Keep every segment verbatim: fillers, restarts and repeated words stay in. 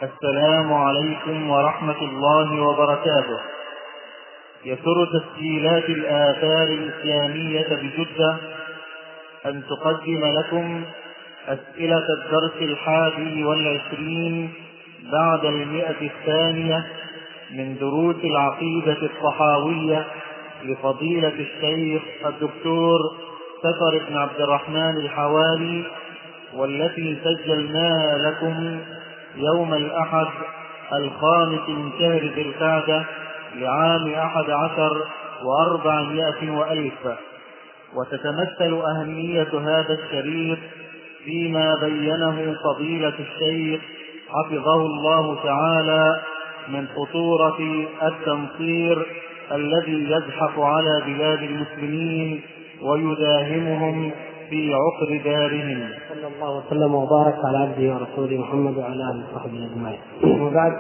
السلام عليكم ورحمة الله وبركاته. يسر تسجيلات الآثار الإسلامية بجدة أن تقدم لكم أسئلة الدرس الحادي والعشرين بعد المئة الثانية من دروس العقيدة الطحاوية لفضيلة الشيخ الدكتور سفر بن عبد الرحمن الحوالي، والتي سجلناها لكم يوم الأحد الخامس من شهر ذي القعدة لعام أحد عشر وأربعمائة وألف. وتتمثل أهمية هذا الشريط فيما بينه فضيلة الشيخ حفظه الله تعالى من خطورة التنصير الذي يزحف على بلاد المسلمين ويداهمهم في عقر دارهم. صلى الله وسلم وبارك على عبده ورسوله محمد وعلى اله وصحبه اجمعين. وبعد،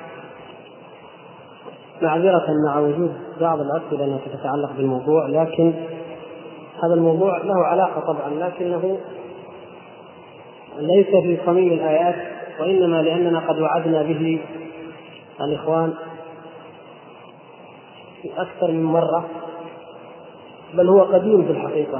معذرة مع وجود بعض الأسئلة التي تتعلق بالموضوع، لكن هذا الموضوع له علاقة طبعا، لكنه ليس في صميم الآيات، وإنما لأننا قد وعدنا به الإخوان في أكثر من مرة، بل هو قديم في الحقيقة.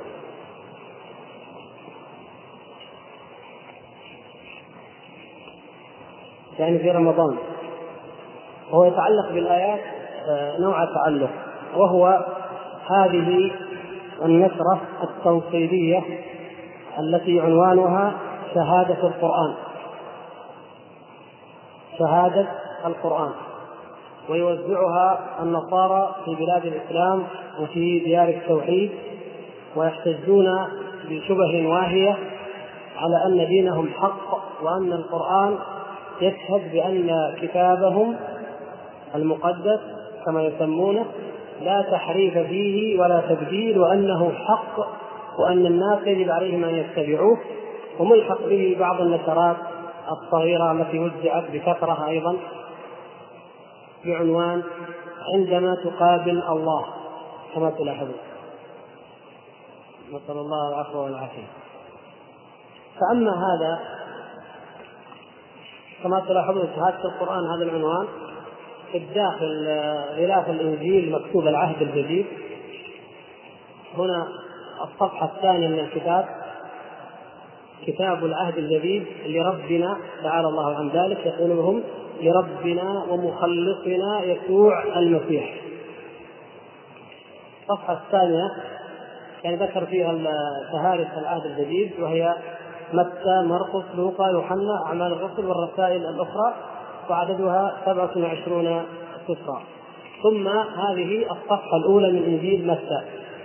يعني في رمضان، وهو يتعلق بالآيات نوع تعلق، وهو هذه النشرة التنصيرية التي عنوانها شهادة القرآن. شهادة القرآن، ويوزعها النصارى في بلاد الإسلام وفي ديار التوحيد، ويحتجون بشبه واهية على أن دينهم حق، وأن القرآن يشهد بأن كتابهم المقدس كما يسمونه لا تحريف فيه ولا تبديل، وأنه حق، وأن الناس يجب عليهم أن يتبعوه. وملحق به بعض النشرات الصغيرة التي وزعت بكثرة أيضا بعنوان عندما تقابل الله، كما تلاحظون، نسأل الله العفو والعافية. فأما هذا كما تلاحظون شهادة القرآن، هذا العنوان في الداخل غلاف الإنجيل مكتوب العهد الجديد. هنا الصفحة الثانية من الكتاب، كتاب العهد الجديد لربنا تعالى الله عن ذلك، يقول لهم لربنا ومخلصنا يسوع المسيح. الصفحة الثانية يعني ذكر فيها شهادة العهد الجديد، وهي متى مرقس لوقا يوحنا أعمال الرسل والرسائل الأخرى، وعددها سبعة وعشرون سفرا. ثم هذه الصفحة الأولى من إنجيل متى،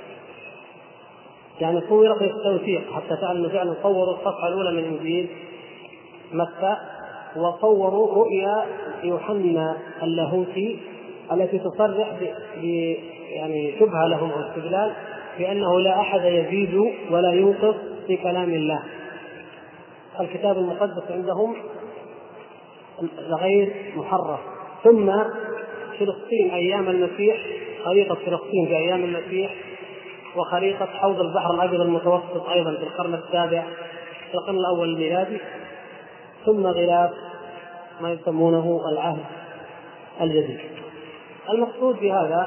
يعني صورت للتوثيق حتى تعلموا فعلا صوروا الصفحة الأولى من إنجيل متى، وصوروا رؤيا يوحنا اللاهوتي التي تصرح ب يعني شبهة لهم أو استدلال بأنه لا أحد يزيد ولا ينقص في كلام الله. الكتاب المقدس عندهم غير محرف. ثم فلسطين أيام المسيح، خريطة فلسطين في أيام المسيح، وخريطة حوض البحر الأبيض المتوسط أيضا في القرن السابع في القرن الأول الميلادي. ثم غلاف ما يسمونه العهد الجديد. المقصود بهذا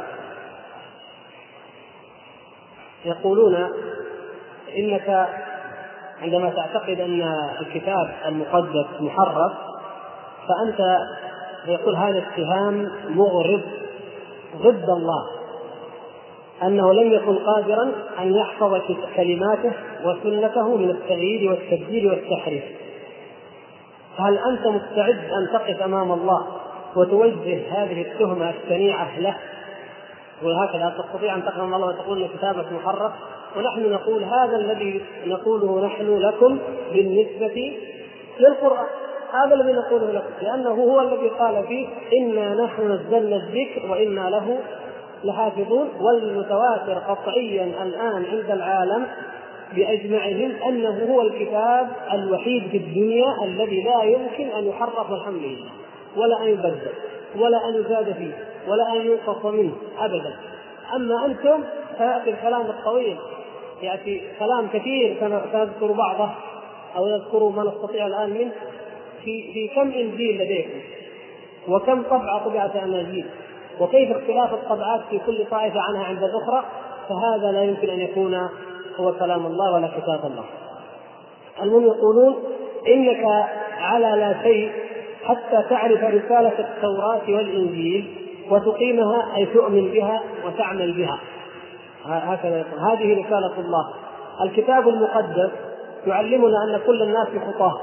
يقولون إنك عندما تعتقد أن الكتاب المقدس محرف، فأنت يقول هذا اتهام مغرض ضد الله، أنه لم يكن قادرا أن يحفظ كلماته وسنته من التغيير والتبديل والتحريف. هل أنت مستعد أن تقف أمام الله وتوجه هذه التهمة الشنيعة له؟ وهكذا تستطيع أن تقف أمام الله وتقول أن كتابك محرف؟ ونحن نقول هذا الذي نقوله نحن لكم بالنسبة للقرآن، هذا الذي نقوله لكم، لأنه هو الذي قال فيه إنا نحن نزلنا الذكر وإنا له لحافظون. والمتواتر قطعيا الآن عند العالم بأجمعهم أنه هو الكتاب الوحيد في الدنيا الذي لا يمكن أن يحرف، والحمد لله، ولا أن يبدل ولا أن يزاد فيه ولا أن ينقص منه أبدا. أما أنتم فيأتي الكلام الطويل، يأتي كلام كثير سنذكر بعضه أو نذكر ما نستطيع الآن منه، في في كم إنجيل لديكم، وكم طبعة طبعت أناجيل، وكيف اختلاف الطبعات في كل طائفة عنها عند الأخرى، فهذا لا يمكن أن يكون هو كلام الله ولا كتاب الله. المهم يقولون إنك على لا شيء حتى تعرف رسالة التوراة والإنجيل وتقيمها، أي تؤمن بها وتعمل بها. هكذا يقول هذه رسالة الله. الكتاب المقدس يعلمنا أن كل الناس خطاه،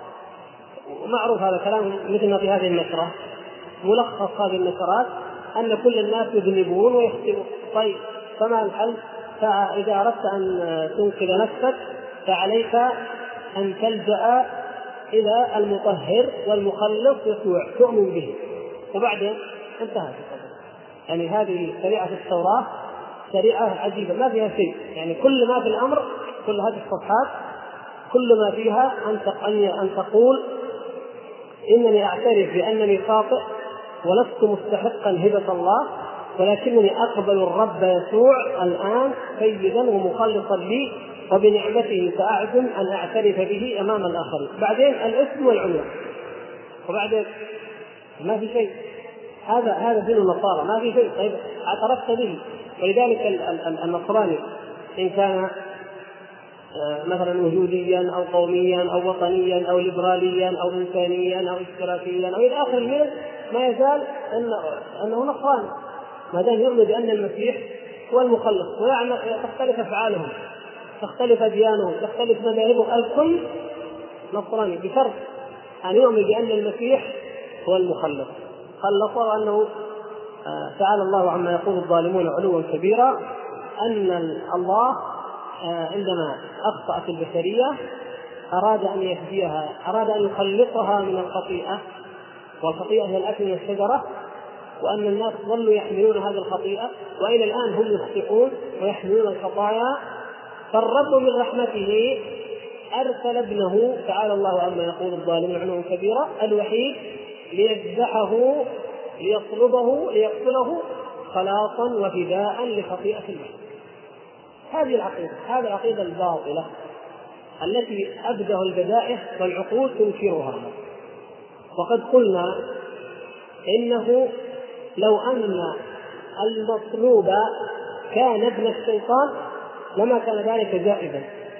ومعروف هذا كلام مثل ما في هذه النشرة، ملخص هذه النشرات أن كل الناس يذنبون ويخطئون. طيب فما الحل؟ فإذا أردت أن تنقذ نفسك فعليك أن تلجأ إلى المطهر والمخلص يسوع، تؤمن به، وبعدين انتهت. يعني هذه شريعة التوراة شريعة عجيبة ما فيها شيء، يعني كل ما في الأمر، كل هذه الصفحات كل ما فيها أن تقول إنني أعترف بأنني خاطئ ولست مستحقا هبة الله، ولكنني أقبل الرب يسوع الآن سيدا ومخلصا لي، وبنعمته سأعزم أن أعترف به أمام الآخرين. بعدين الاسم والعنوان، وبعدين ما في شيء. هذا هذا دين النصارى، ما في شيء. طيب اعترفت به. ولذلك النصراني إن كان مثلا وجوديا أو قوميا أو وطنيا أو ليبراليا أو إنسانيا أو اشتراكيا أو إلى آخر الملل، ما يزال أنه نصراني ما دام يؤمن بأن المسيح هو المخلص. وتختلف أفعالهم، تختلف أديانهم، تختلف مذاهبهم، الكل نصراني بشرط أن يؤمن بأن المسيح هو المخلص. خلص أنه تعالى الله عما يقول الظالمون علوا كبيرا، أن الله عندما أخطأت البشرية أراد أن يهديها، أراد أن يخلصها من الخطيئة، والخطيئة هي الأكل من الشجرة، وأن الناس ظلوا يحملون هذه الخطيئة وإلى الآن هم يخطئون ويحملون الخطايا. فالرب من رحمته أرسل ابنه تعالى الله عما يقول الظالمون علوا كبيرا الوحيد ليذبحه ليصلبه ليقتله خلاصا وفداء لخطيئة البشر. هذه العقيدة، هذه العقيدة الباطلة التي أبده البدائع والعقول تنكرها. وقد قلنا إنه لو أن المطلوب كان ابن الشيطان لما كان ذلك جائزا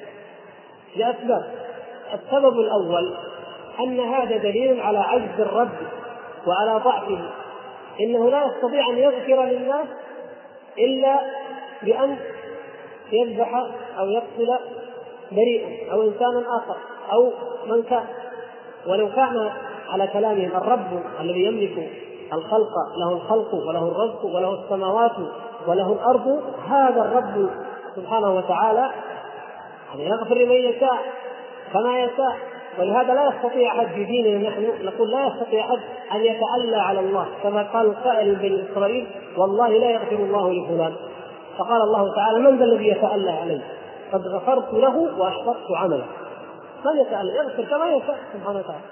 لأسباب. السبب الأول أن هذا دليل على عجز الرب وعلى ضعفه، إنه لا يستطيع أن يغفر للناس إلا بأن يذبح أو يقتل بريئا أو إنسانا آخر أو من كان. ولو كان على كلامهم الرب الذي يملك الخلق، له الخلق وله الرزق وله السماوات وله الأرض، هذا الرب سبحانه وتعالى يغفر لمن يشاء كما يشاء. ولهذا لا يستطيع أحد في ديننا نحن نقول لا يستطيع أحد أن يتألى على الله، كما قال القائل بني إسرائيل والله لا يغفر الله لفلان، فقال الله تعالى من ذا الذي يتألى عليه؟ قد غفرت له وأحبطت عمله. من يتألى؟ يغفر كما يشاء سبحانه وتعالى.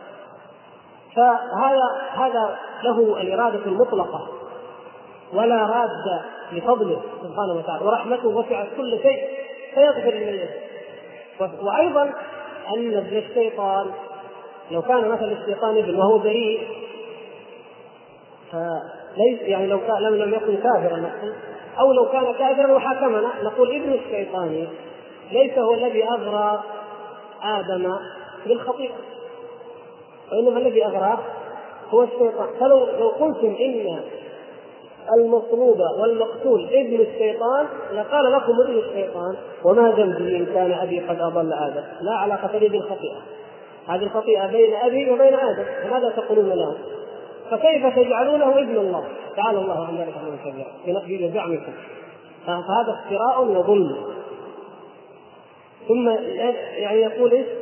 فهذا هذا له الإرادة المطلقة ولا راد لفضله سبحانه وتعالى، ورحمته وسعت كل شيء فيغفر لمن يشاء. وأيضا أن ابن الشيطان لو كان مثل الشيطان ابن وهو بريء، فليس يعني لو كان لم يكن كافرا نقول، أو لو كان كافرا وحاكمنا نقول ابن الشيطان ليس هو الذي أغرى آدم بالخطيئة، وإنما الذي أغراه هو الشيطان. فلو لو قلتم إن المطلوب والمقتول ابن الشيطان لقال لكم ابن الشيطان وما ذنبي إن كان أبي قد أضل آدم، لا علاقة لي بالخطيئة، هذه الخطيئة بين أبي وبين آدم، فماذا تقولون له؟ فكيف تجعلونه ابن الله؟ تعالى الله عن ذلك علوا كبيرا بنقل زعمكم. فهذا افتراء وظلم. ثم يعني يقول إيه؟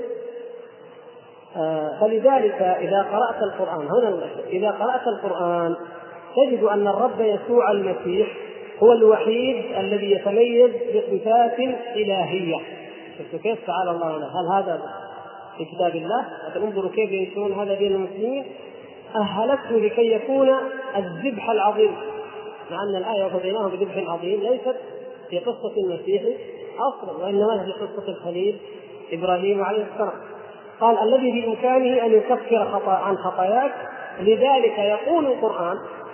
آه فلذلك إذا قرأت القرآن هنا إذا قرأت القرآن تجد أن الرب يسوع المسيح هو الوحيد الذي يتميز بصفات إلهية. كيف تعالى الله عنه؟ هل هذا في كتاب الله؟ انظروا كيف ينشرون هذا دين المسلمين. أهلته لكي يكون الذبح العظيم، مع أن الآية وفديناه بذبح عظيم ليست في قصة المسيح أصلا، وإنما في قصة الخليل إبراهيم عليه السلام. قال الذي بإمكانه أن يكفر خطأ عن خطاياك، لذلك يقول القرآن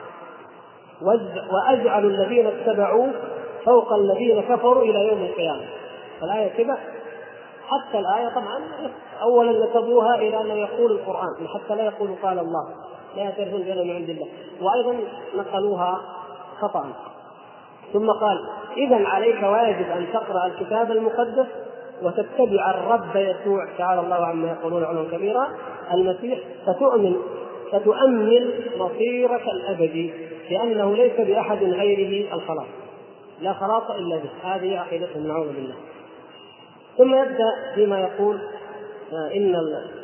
وأجعل الذين اتبعوا فوق الذين كفروا إلى يوم القيامة. الآية كذا حتى الآية طبعا أولا نسبوها إلى أنه يقول القرآن حتى لا يقول قال الله، لا يعترفون بأنه من عند الله، وأيضا نقلوها خطأ. ثم قال إذن عليك واجب أن تقرأ الكتاب المقدس وتتبع الرب يسوع تعالى الله عما يقولون علوا كبيرا المسيح، فتؤمن فتؤمن مصيرك الأبدي، لأنه ليس بأحد غيره الخلاص، لا خلاص إلا به. هذه عقيدتهم نعوذ بالله. ثم يبدأ بما يقول إن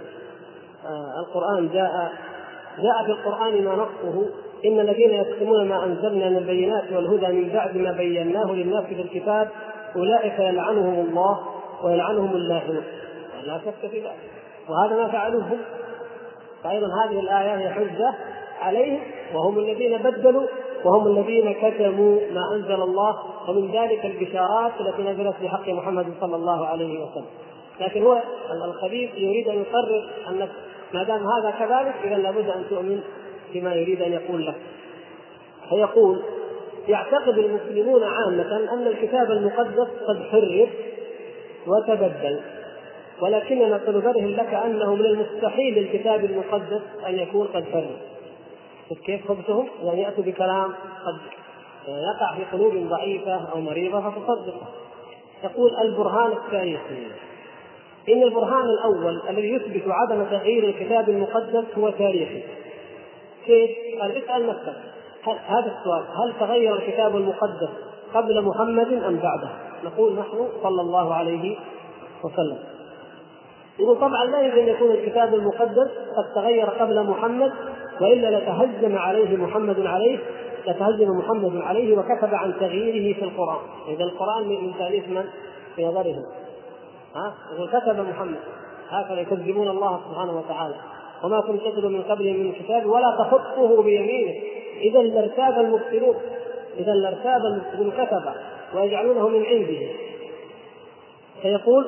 القرآن جاء جاء في القرآن ما نصه إن الذين يكتمون ما أنزلنا من البينات والهدى من بعد ما بيناه للناس في الكتاب أولئك يلعنهم الله ويلعنهم اللاعنون. لا شك في ذلك، وهذا ما فعلوه. فأيضا هذه الآية هي حجة عليهم، وهم الذين بدلوا وهم الذين كتموا ما أنزل الله، ومن ذلك البشارات التي نزلت بحق محمد صلى الله عليه وسلم. لكن هو الخبيث يريد أن يقرر أن ما دام هذا كذلك إذا لابد أن تؤمن بما يريد أن يقول لك. فيقول يعتقد المسلمون عامة أن الكتاب المقدس قد حرف وتبدل، ولكننا سنبرهن لك أنه من المستحيل للكتاب المقدس أن يكون قد حرف. كيف خبثهم؟ يعني يأتوا بكلام قد يقع في قلوب ضعيفة أو مريضة فتصدقه. يقول البرهان التاريخي إن البرهان الأول الذي يثبت عدم تغيير الكتاب المقدس هو تاريخي. كيف؟ قال اسأل نفسك هذا السؤال: هل تغير الكتاب المقدس قبل محمد أم بعده؟ نقول نحن صلى الله عليه وسلم. يقول طبعا لا يمكن أن يكون الكتاب المقدس قد تغير قبل محمد، وإلا لتهجم عليه محمد عليه لتهجم محمد عليه وكتب عن تغييره في القرآن. إذا القرآن من تأليف من في نظرهم؟ ها؟ يقول كتب محمد، هكذا يكذبون الله سبحانه وتعالى: وما كنت تتلو من قبله من كتاب ولا تخطه بيمينه إذا لارتاب المبطلون إذا لارتاب المبطلون كتب ويجعلونه من عنده. فيقول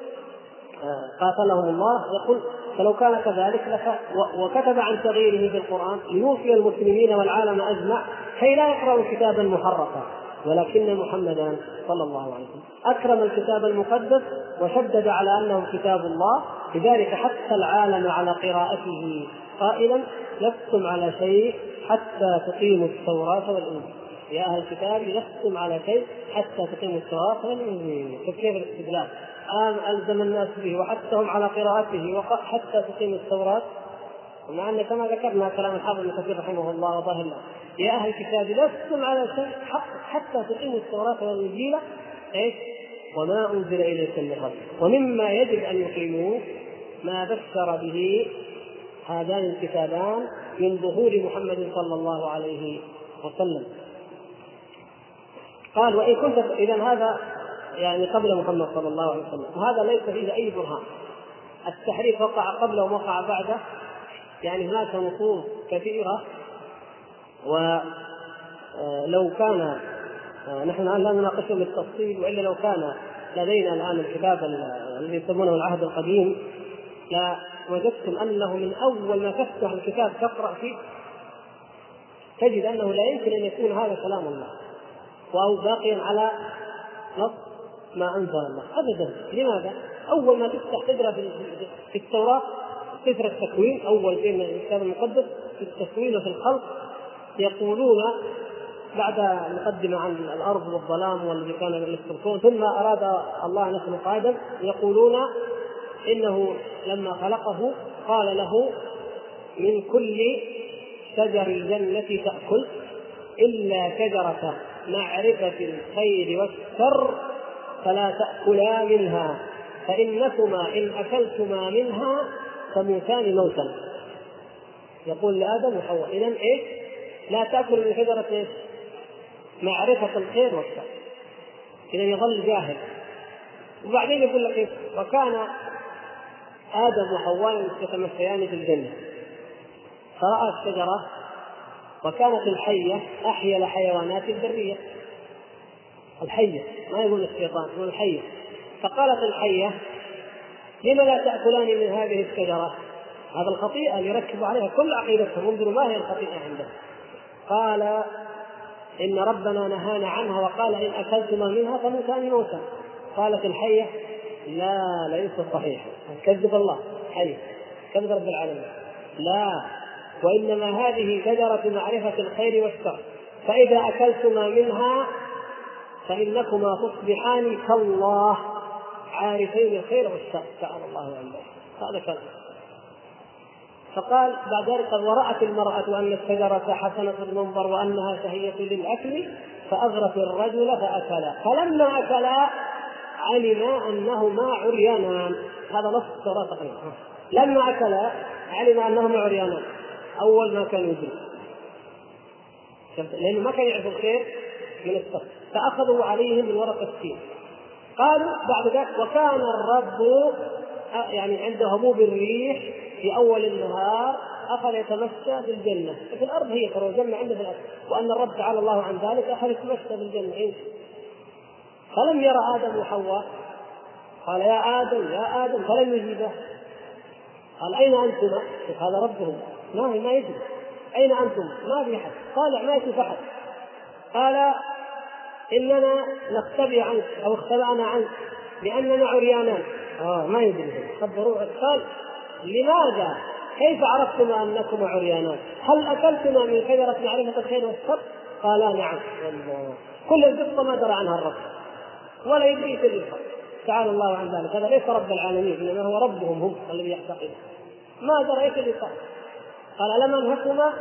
قاتلهم الله، يقول فلو كان كذلك لك، وكتب عن تغييره في القرآن ليوفي المسلمين والعالم أجمع كي لا يقرأوا كتابا محرفا، ولكن محمدا صلى الله عليه وسلم أكرم الكتاب المقدس وشدد على أنه كتاب الله، لذلك حتى العالم على قراءته قائلا: لستم على شيء حتى تقيموا التوراة والإنجيل. يا أهل الكتاب لستم على شيء حتى تقيموا التوراة والإنجيل. كيف الاستدلال؟ آم ألزم الناس به وحتى هم على قراءته حتى تقيموا التوراة، ومع أن كما ذكرنا كلام الحافظ ابن كثير رحمه الله وظاهر الله: يا أهل الكتاب لستم على شيء حتى تقيموا التوراة والإنجيل إيش؟ وما أنزل إليكم من ربكم. ومما يجب أن يقيموه ما بشر به هذان الكتابان من ظهور محمد صلى الله عليه وسلم. قال: وإن كنت إذن هذا يعني قبل محمد صلى الله عليه وسلم، وهذا ليس فيه أي برهان. التحريف وقع قبله ووقع بعده، يعني هناك نصوص كثيرة، ولو كان نحن الآن لا نناقشه بالتفصيل، وإلا لو كان لدينا الآن الكتاب الذي يسمونه العهد القديم لوجدتم أنه من أول ما تفتح الكتاب تقرأ فيه تجد أنه لا يمكن أن يكون هذا كلام الله وهو باقيا على نص ما أنزل الله أبدا. لماذا؟ أول ما تفتح تقرأ في التوراة سفر التكوين، أول شيء من الكتاب المقدس في التكوين وفي الخلق، يقولون بعد مقدمة عن الأرض والظلام والذي كان للسلطون، ثم أراد الله أن يخلق آدم، يقولون إنه لما خلقه قال له: من كل شجر الجنة تأكل إلا شجرة معرفة الخير والشر فلا تأكلا منها فإنكما إن أكلتما منها تموتان موتا. يقول لآدم وحواء: إذن إيش؟ لا تأكل من شجرة إيش؟ معرفة الخير والشر. إذن يظل جاهل. وبعدين يقول لك إيش؟ وكان آدم وحواء يتمشيان في الجنة فرأى الشجرة، وكانت الحية أحيا الحيوانات البرية. الحية ما يقول الشيطان، يقول الحية. فقالت الحية: لما لا تأكلان من هذه الشجرة؟ هذا الخطيئة اللي يركبوا عليها كل عقيدتهم، انظروا ما هي الخطيئة عندهم. قال إن ربنا نهانا عنها وقال إن أكلتما منها فموتان موتا. قالت الحية لا ليس صحيح، كذب الله حي كذب رب العالمين، لا، وإنما هذه شجرة معرفة الخير والشر، فإذا أكلتما منها فإنكما تصبحان كالله عارفين الخير والشر. تعالى الله عن ذلك. هذا كلام. فقال بعد ذلك ورأت المرأة أن الشجرة حسنة المنظر وأنها شهية للأكل فأغرت الرجل فأكلا، فلما أكلا علم أنهما عريانان. هذا نص التوراة تقريبا. لما أكلا علم أنهما عريانان، أول ما كان يدري، لأنه ما كان يعرف الخير من الشر، فأخذوا عليهم من ورق التين. قالوا بعد ذلك وكان الرب يعني عند هبوب الريح في أول النهار أخذ يتمشى في الجنة، في الأرض هي ترى الجنة عنده في الأرض، وأن الرب تعالى الله عن ذلك أخذ يتمشى في الجنة. إيه؟ فلم يرى آدم وحواء، قال يا آدم يا آدم فلم يجيبه. قال أين أنتما؟ هذا ربهم ما ما يجب. أين أنتم؟ ما في أحد. قال ما يشوف أحد. قال إننا نختبئ عنك أو اختبأنا عنك لأننا عريانان. آه ما يدري. خبروه. قال لماذا؟ كيف عرفتما أنكما عريانان؟ هل أكلتما من شجرة معرفة الخير والشر؟ قالا نعم. الله. كل القصة ما درى عنها الرب ولا يدري في الخير. تعالى الله عن ذلك. هذا ليس رب العالمين، إنما هو ربهم هم الذي يعتقدون. ما درى ايش اللي صار. قال لم انهكما؟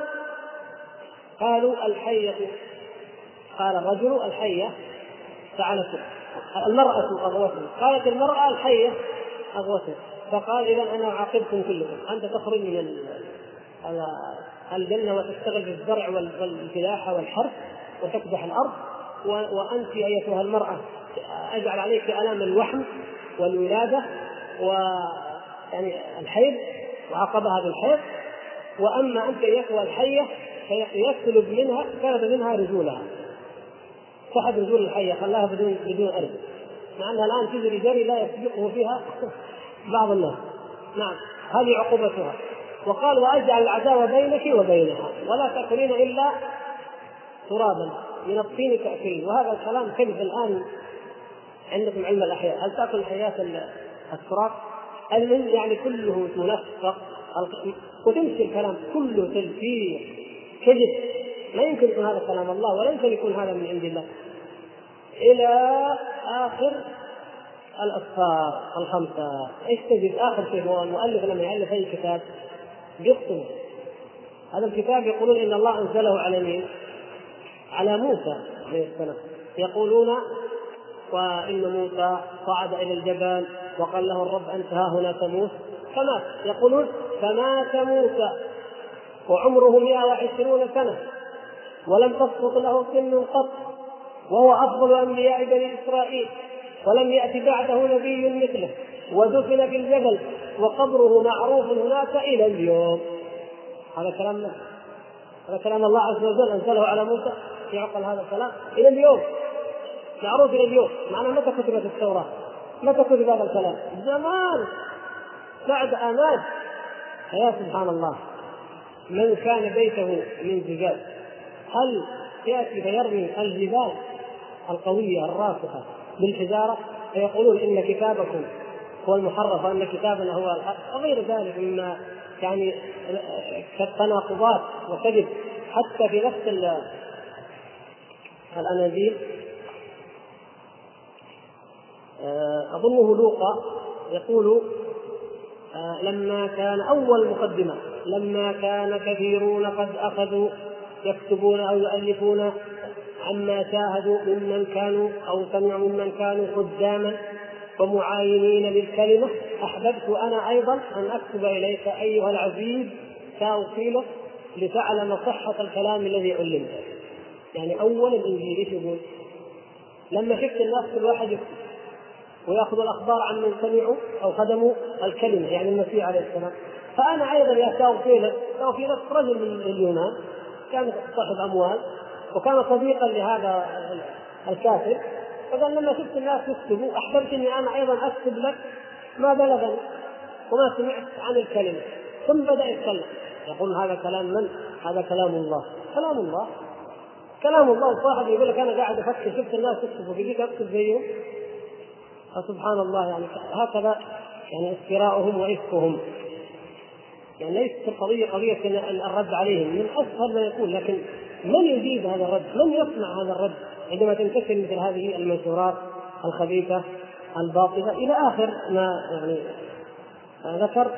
قالوا الحية. قال الرجل الحية فعلته، المرأة أغوته. قالت المرأة الحية أغوته. فقال إذا أنا أعاقبكم كلكم، أنت تخرج من الجنة وتشتغل في الزرع والفلاحة والحرث وتكدح الأرض، وأنت أيتها المرأة أجعل عليك آلام الوحم والولادة ويعني الحيض وعقبها بالحيض، وأما أنت أيتها الحية فيسلب منها كانت منها رجولها، سحب رجول الحية خلاها بدون بدون أرض، مع أنها الآن تجري جري لا يسبقه فيها بعض الناس. نعم هذه عقوبتها. وقال وأجعل العداوة بينك وبينها ولا تأكلين إلا ترابا من الطين تأكلين. وهذا الكلام كذب الآن عندكم علم الأحياء. هل تأكل الحياة التراب؟ المهم يعني كله منفق وتمشي الكلام كله تلفيق كذب. لا يمكن يكون هذا كلام الله ولا يمكن يكون هذا من عند الله. إلى آخر الأسفار الخمسة. ايش تجد آخر شيء؟ هو المؤلف لما يألف أي كتاب بيقسم هذا الكتاب يقولون إن الله أنزله على مين؟ على موسى عليه السلام. يقولون وإن موسى صعد إلى الجبل وقال له الرب أنت ها هنا تموت فمات. يقولون فمات موسى وعمره مئة وعشرون سنة ولم تسقط له سن قط وهو أفضل أنبياء بني إسرائيل ولم يأتي بعده نبي مثله ودفن في الجبل وقبره معروف هناك إلى اليوم. هذا كلام الله. هذا كلام الله عز وجل أنزله على موسى. يعقل هذا الكلام إلى اليوم معروف إلى اليوم. معنى متى كتبت التوراة؟ متى كتب هذا الكلام؟ زمان بعد آماد. يا سبحان الله. من كان بيته من زجاج هل يأتي فيرمي الجبال القوية الراسخة بالحجارة فيقولون إن كتابكم هو المحرف وأن كتابنا هو الحق وغير ذلك مما يعني كالتناقضات وكذب. حتى في نفس الأناجيل أظنه لوقا يقول لما كان أول مقدمة لما كان كثيرون قد أخذوا يكتبون أو يؤلفون عما شاهدوا ممن كانوا أو سمعوا ممن كانوا قداما ومعاينين للكلمة أحببت أنا أيضا أن أكتب إليك أيها العزيز تأصيلك لتعلم صحة الكلام الذي علمته. يعني أول الإنجيل إيش يقول؟ لما شفت الناس كل واحد يكتب ويأخذ الأخبار عن من سمعوا أو خدموا الكلمة يعني المسيح عليه السلام، فأنا أيضا يا تأوفيلة تأوفيلة رجل من اليونان كان صاحب أموال وكان صديقا لهذا الكاتب، فقال لما شفت الناس يكتبوا أحببت أني أنا أيضا أكتب لك ما بلغني وما سمعت عن الكلمة، ثم بدأ يتكلم يقول هذا كلام من؟ هذا كلام الله. كلام الله كلام الله صاحب يقول لك أنا قاعد أفكر شفت الناس يكتبوا في ذيك أكتب زيهم. فسبحان الله، يعني هكذا يعني افتراؤهم وإفكهم. يعني ليست القضية قضية الرد عليهم، من أسهل ما يكون، لكن من يجيب هذا الرد؟ من يصنع هذا الرد عندما تنتشر مثل هذه المنشورات الخبيثة الباطلة إلى آخر ما يعني ذكر.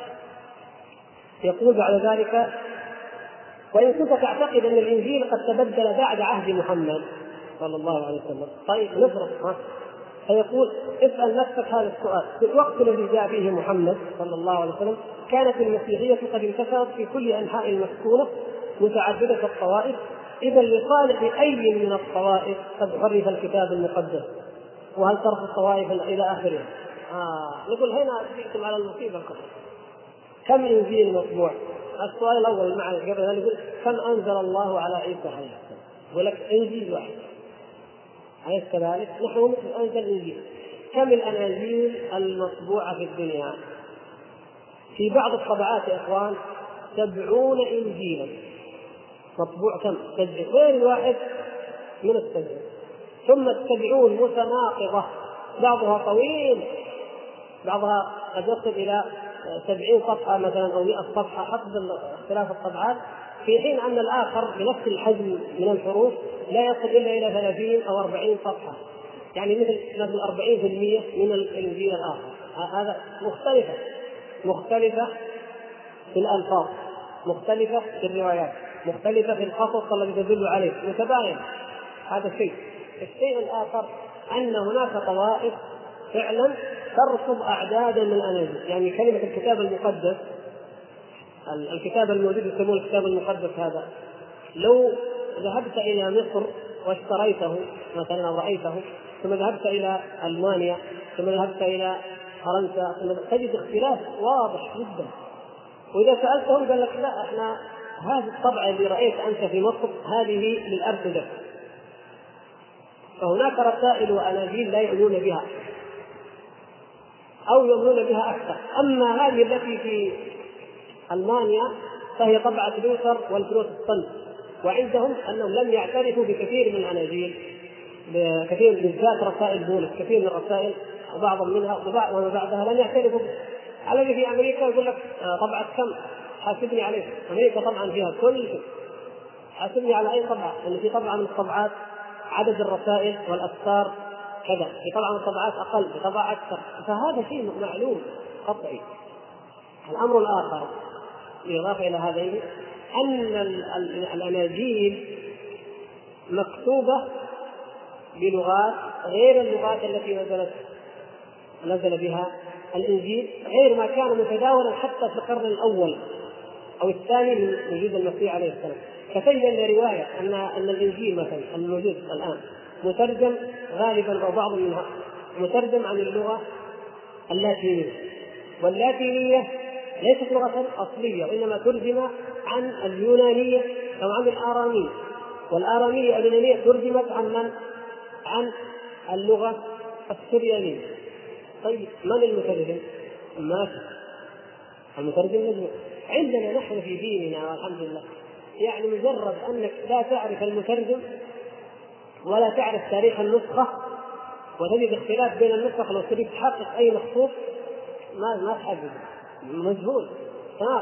يقول بعد ذلك: وإن كنت تعتقد أن الإنجيل قد تبدل بعد عهد محمد صلى الله عليه وسلم، طيب نفرض ها فيقول: اسأل نفسك هذا السؤال، في الوقت الذي جاء فيه محمد صلى الله عليه وسلم كانت المسيحية قد انتشرت في كل أنحاء المسكونة متعددة الطوائف، إذا لصالح أي من الطوائف قد حرف الكتاب المقدس؟ وهل ترك الطوائف إلى آخره؟ آه. نقول هنا جئتم على المصيبة الكبرى. كم إنجيل مطبوع؟ السؤال الأول معنا قبل أن نقول كم أنزل الله على عيسى عليه السلام؟ يقول لك إنجيل واحد. أليس كذلك؟ نحن مثل أنزل إنجيل. كم الأناجيل المطبوعة في الدنيا؟ في بعض الطبعات يا إخوان سبعون إنجيلا مطبوع. كم؟ سبعين، غير واحد من السبعين. ثم السبعون متناقضة، بعضها طويل، بعضها قد يصل إلى سبعين صفحة مثلا أو مئة صفحة حسب اختلاف الطبعات، في حين أن الآخر بنفس الحجم من الحروف لا يصل إلا إلى ثلاثين أو أربعين صفحة، يعني مثل مثل أربعين بالمئة من الإنجيل الآخر. هذا مختلفة مختلفة في الألفاظ، مختلفة في الروايات، مختلفة في القصص الذي تدل عليه، متباين. هذا شيء. الشيء الآخر أن هناك طوائف فعلا ترصد أعدادا من الأناجيل. يعني كلمة الكتاب المقدس، الكتاب الموجود يسمونه الكتاب المقدس، هذا لو ذهبت إلى مصر واشتريته مثلا أو رأيته، ثم ذهبت إلى ألمانيا، ثم ذهبت إلى فرنسا، تجد اختلاف واضح جدا. وإذا سألتهم قال لك لا، احنا هذه الطبعة اللي رأيت أنت في مصر هذه للأرث. فهناك رسائل وأناجيل لا يؤمنون بها أو يؤمنون بها أكثر. أما هذه التي في ألمانيا فهي طبعة لوثر والبروتستانت، وعندهم أنهم لم يعترفوا بكثير من الأناجيل، بكثير بالذات رسائل بولس، كثير من الرسائل بعضا منها وما بعدها لم يعترفوا. على في أمريكا يقول لك طبعة كم؟ حاسبني عليه. أمريكا طبعا فيها كل شيء، حاسبني على أي طبعة، لأن في طبعة من الطبعات عدد الرسائل والأسفار كذا، في طبعة من الطبعات أقل، في طبعة أكثر. فهذا شيء معلوم قطعي. الأمر الآخر بالإضافة إلى هذين أن الأناجيل مكتوبة بلغات غير اللغات التي نزلت نزل بها الإنجيل، غير ما كان متداولا حتى في القرن الأول أو الثاني من وجود المسيح عليه السلام. فتجد أن رواية أن أن الإنجيل مثلا الموجود الآن مترجم غالبا أو بعض منها مترجم عن اللغة اللاتينية، واللاتينية ليست لغة أصلية، وإنما ترجم عن اليونانية أو عن الآرامية، والآرامية اليونانية ترجمت عن من؟ عن اللغة السريانية. طيب من المترجم؟ ما المترجم نجم. عندنا نحن في ديننا والحمد لله يعني مجرد أنك لا تعرف المترجم ولا تعرف تاريخ النسخة وتجد اختلاف بين النسخ، لو تريد تحقق أي مخطوط ما ما تحدد، مجهول تمام.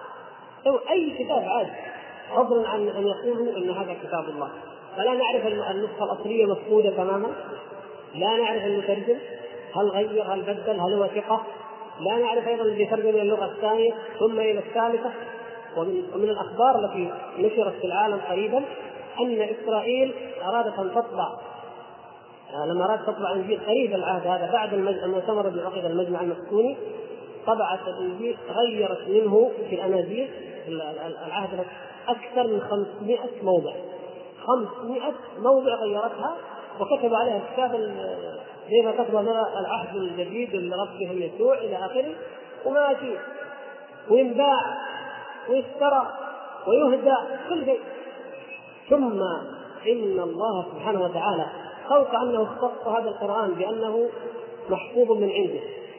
أي كتاب عادي فضلا عن أن يقولوا أن هذا كتاب الله، فلا نعرف النسخة الأصلية مفقودة تماما، لا نعرف المترجم هل غير هل بدل هل هو ثقة، لا نعرف أيضا الذي ترجم إلى اللغة الثانية ثم إلى الثالثة. ومن الأخبار التي نشرت في العالم قريبا أن إسرائيل أرادت أن تطبع، لما أرادت تطبع إنجيل قريب العهد هذا بعد المؤتمر بعقد المجمع المسكوني، طبعت الإنجيل غيرت منه في الأناجيل العهد أكثر من خمسمائة موضع، خمسمائة موضع غيرتها وكتب عليها كتاب زي ما كتب لنا العهد الجديد لربهم يسوع إلى آخره، وما فيه وينباع ويشترى ويهدى كل شيء. ثم إن الله سبحانه وتعالى خوف أنه اختص هذا القرآن بأنه محفوظ من عنده،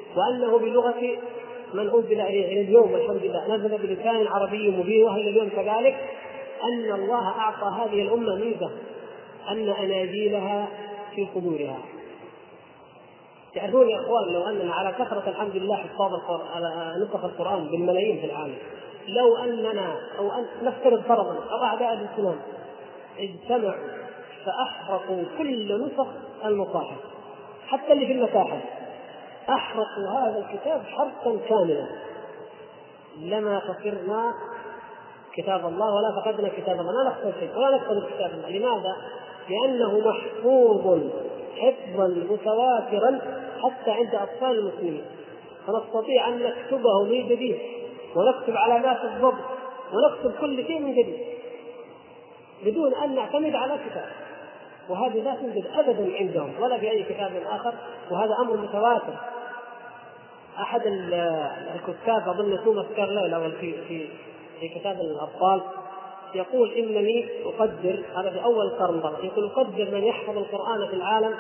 وأنه بلغة من أنزل إليه اليوم الحمد لله نزل بلسان عربي مبين وإلى اليوم كذلك، أن الله أعطى هذه الأمة ميزة أن أناجيلها في صدورها. تعرفون يا إخوان لو أننا على كثرة الحمد لله حفاظ نسخ القرآن بالملايين في العالم، لو أننا أو أن نفترض فرضا أو أعداء الإسلام اجتمعوا فأحرقوا كل نسخ المصاحف حتى اللي في المتاحف، أحرقوا هذا الكتاب حرقا كاملا، لما خسرنا كتاب الله ولا فقدنا كتاب الله، لا نخسر شيء ولا نفقد كتاب الله. لماذا؟ لأنه محفوظ حفظا متواترا حتى عند أطفال المسلمين، فنستطيع أن نكتبه من جديد ونكتب علامات الضبط ونكتب كل شيء من جديد بدون أن نعتمد على كتاب، وهذا لا توجد أبدا عندهم ولا في أي كتاب آخر، وهذا أمر متواتر. أحد الكتاب أظن توماس كارلايل أول في في في كتاب الأطفال يقول إنني أقدر، هذا في أول القرن طبعا، يقول أقدر من يحفظ القرآن في العالم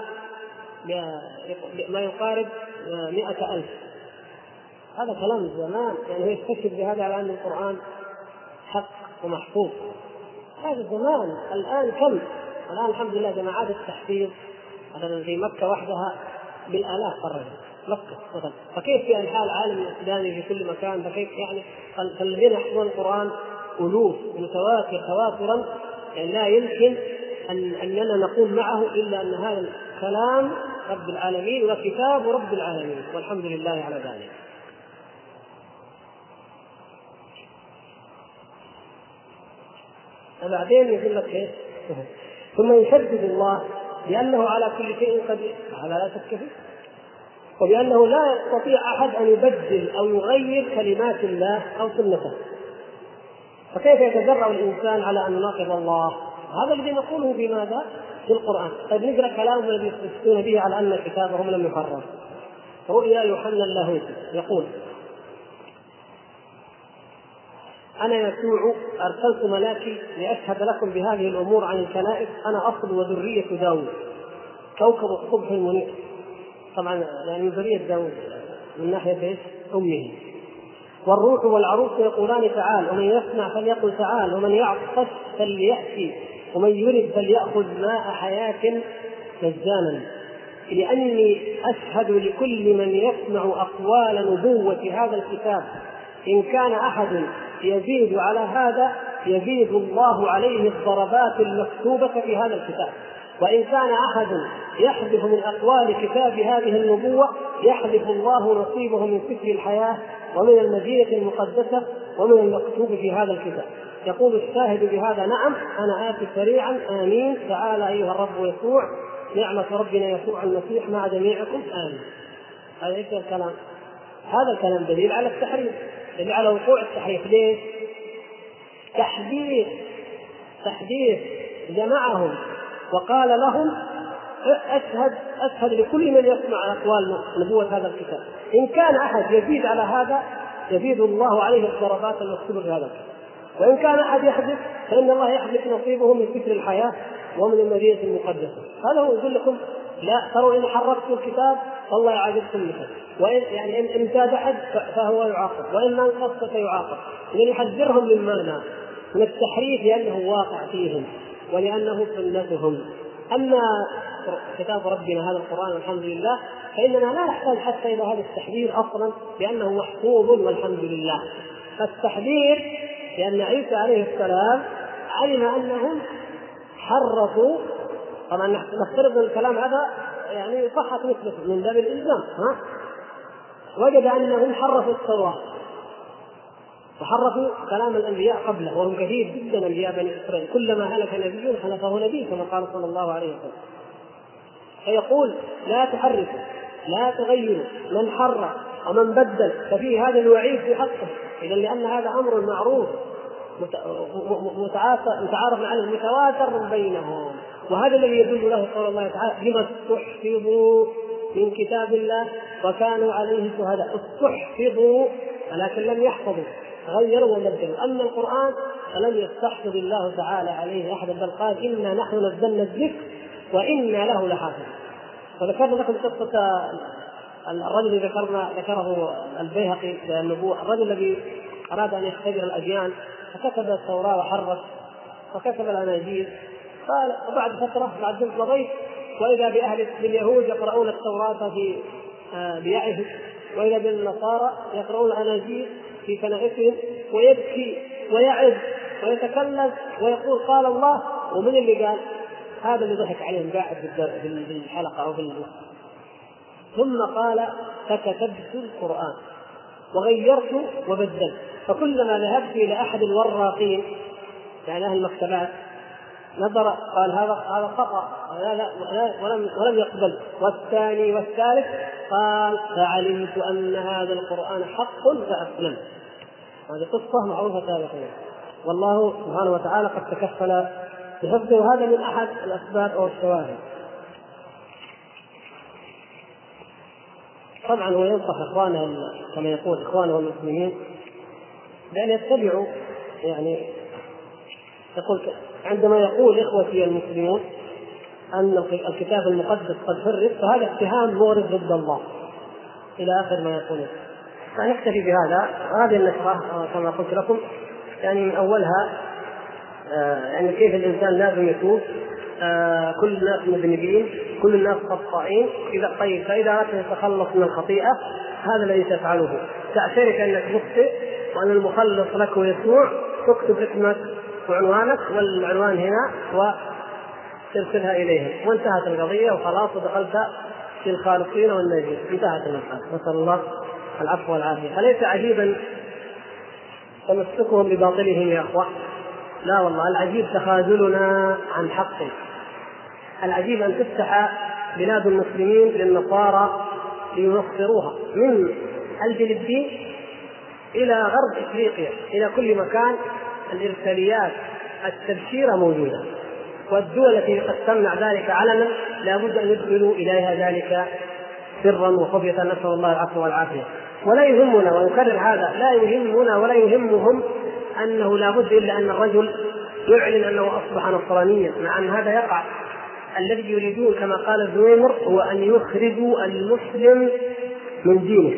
ما يقارب مئة ألف. هذا كلام زمان، يعني هو يستشهد بهذا على أن القرآن حق ومحفوظ. هذا زمان. الآن كم؟ الآن الحمد لله جماعات التحفيظ مثلا في مكة وحدها بالآلاف قررت مكة مثلا، فكيف في أنحاء العالم الإسلامي في كل مكان؟ فكيف يعني فالذين يحفظون القرآن ألوف متواتر تواترا، يعني لا يمكن أن أننا نقول معه إلا أن هذا كلام رب العالمين وكتاب رب العالمين، والحمد لله على ذلك. بعدين يقول لك ايش؟ ثم يشدد الله بأنه على كل شيء قدير، هذا لا شك فيه، وبأنه لا يستطيع أحد أن يبدل أو يغير كلمات الله أو سنته، فكيف يتجرأ الإنسان على أن يناقض الله؟ هذا الذي نقوله في ماذا؟ في القرآن. طيب نقرأ كلامهم الذي يستشهدون به على أن كتابهم لم يحرر. رؤيا يوحنا اللاهوتي يقول: أنا يسوع أرسلت ملاكي لأشهد لكم بهذه الأمور عن الكنائس، أنا أصل وذرية داود كوكب الصبح المنير. طبعا يعني ذرية داود من ناحية أمه. والروح والعروس يقولان تعال، ومن يسمع فليقل تعال، ومن يعطش فليأتي، ومن يرد فليأخذ ماء حياة مجانا، لأني أشهد لكل من يسمع أقوال نبوة هذا الكتاب، إن كان أحد يزيد على هذا يزيد الله عليه الضربات المكتوبة في هذا الكتاب، وإن كان أحد يحذف من أقوال كتاب هذه النبوة يحذف الله نصيبه من سفر الحياة ومن المدينة المقدسة ومن المكتوب في هذا الكتاب. يقول الشاهد بهذا: نعم أنا آتي سريعا، آمين. تعالى أيها الرب يسوع، نعمة ربنا يسوع المسيح مع جميعكم، آمين. هذا إيش الكلام؟ هذا الكلام دليل على التحريف، دليل على وقوع التحريف. ليش؟ تحذير تحذير جمعهم وقال لهم: أشهد أشهد لكل من يسمع أقوال نبوة هذا الكتاب، إن كان أحد يزيد على هذا يزيد الله عليه الضربات المكتوبة في هذا الكتاب، وإن كان أحد يحدث فإن الله يحدث نصيبه من سفر الحياة ومن المدينة المقدسة. هذا هو يقول لكم: لا تروا إن حرفتوا الكتاب فالله يعاقبكم به، وإن يعني إن زاد أحد فهو يعاقب، وإن نقص فيعاقب. يعني يحذرهم من ماذا؟ من التحريف، لأنه واقع فيهم ولأنه سنتهم. أما كتاب ربنا هذا القرآن الحمد لله فإننا لا نحتاج حتى إلى هذا التحذير أصلا، لأنه محفوظ والحمد لله. فالتحذير لأن عيسى عليه السلام علم أنهم حرفوا، طبعا نفترض الكلام هذا يعني صحت نسبة من باب الإلزام، ها؟ وجد أنهم حرفوا التوراة وحرفوا كلام الأنبياء قبله، وهم كثير جدا أنبياء بني إسرائيل، كلما هلك نبي خلفه نبي كما قال صلى الله عليه وسلم. فيقول: لا تحرفوا لا تغيروا، من حرف ومن بدل ففيه هذا الوعيد في حقه. إذا لأن هذا أمر معروف متعارف عليه متواتر بينهم، وهذا الذي يدل له قول الله تعالى: لما استحفظوا من كتاب الله وكانوا عليه شهداء. استحفظوا ولكن لم يحفظوا، غيروا وبدلوا. أما القرآن فلم يستحفظ الله تعالى عليه أحدا، بل قال: إنا نحن نزلنا الذكر وإنا له لحافظ. وذكرنا لكم قصة الرجل الذي ذكرنا ذكره البيهقي في النبوة، الرجل الذي أراد أن يختبر الأديان فكتب التوراة وحرف وكتب الأناجيل، قال وبعد فترة بعد ذلك مضيت وإذا بأهل باليهود يقرؤون التوراة في بيعهم وإذا بالنصارى يقرؤون الأناجيل في كنائسهم، ويبكي ويعظ ويتكلم ويقول قال الله. ومن اللي قال؟ هذا اللي ضحك عليهم قاعد في الحلقة أو في النبوة. ثم قال فكتبت القرآن وغيرت وبدلت، فكلما ذهبت إلى أحد الوراقين يعني أهل المكتبات نظر قال هذا هذا خطأ لا لا ولم ولم يقبل، والثاني والثالث قال فعلمت أن هذا القرآن حق فأسلم. هذه قصة معروفة سابقا، والله سبحانه وتعالى قد تكفل بحفظه. هذا من أحد الأسباب أو الشواهد. طبعا هو ينصح إخوانه كما يقول إخوانه المسلمين بأن يتبعوا، يعني يقول عندما يقول إخوتي المسلمون أن الكتاب المقدس قد حرف فهذا اتهام مورد ضد الله إلى آخر ما يقوله. فنكتفي بهذا. هذه النشرة كما قلت لكم يعني من أولها آه يعني كيف الإنسان لازم يتوب، آه كل الناس مذنبين كل الناس خطائين. إذا طيب فإذا أردت أن تتخلص من الخطيئة هذا الذي تفعله، تعترف أنك مخطئ وأن المخلص لك يسوع، تكتب اسمك وعنوانك والعنوان هنا وترسلها إليهم وانتهت القضية وخلاص ودخلت في الخالصين والناجين، انتهت المسألة. نسأل الله العفو والعافية. فليس عجيبا تمسكهم بباطلهم يا أخوة، لا والله العجيب تخاذلنا عن حق. العجيب أن تفتح بلاد المسلمين للنصارى لينصروها من الفلبين إلى غرب إفريقيا إلى كل مكان. الإرساليات التبشيرة موجودة، والدول التي قد تمنع ذلك علنا لابد أن يدخلوا إليها ذلك سرا وخفية. نسأل الله العفو والعافية. ولا يهمنا، ونكرر هذا، لا يهمنا ولا يهمهم أنه لابد إلا أن الرجل يعلن أنه أصبح نصرانيا، مع أن هذا يقع. الذي يريدون كما قال الزويمر هو أن يخرجوا المسلم من دينه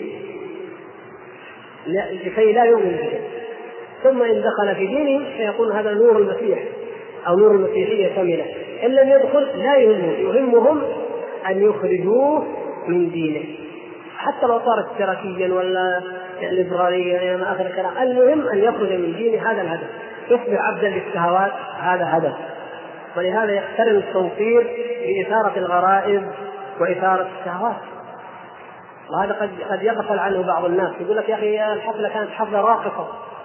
لكي لا يؤمن به، ثم إن دخل في دينه فيقول هذا نور المسيح أو نور المسيحية كاملة. إن لم يدخل لا يهمهم، يهمهم أن يخرجوه من دينه حتى لو صار اشتراكيا ولا ليبراليا ما آخر الكلام. المهم أن يخرج من دينه، هذا الهدف. يصبح عبدا للشهوات، هذا هدف. ولهذا يقترن التنصير بإثارة الغرائز وإثارة الشهوات. وهذا قد قد يغفل عنه بعض الناس، يقول لك يا أخي الحفلة كانت حفلة راقصة،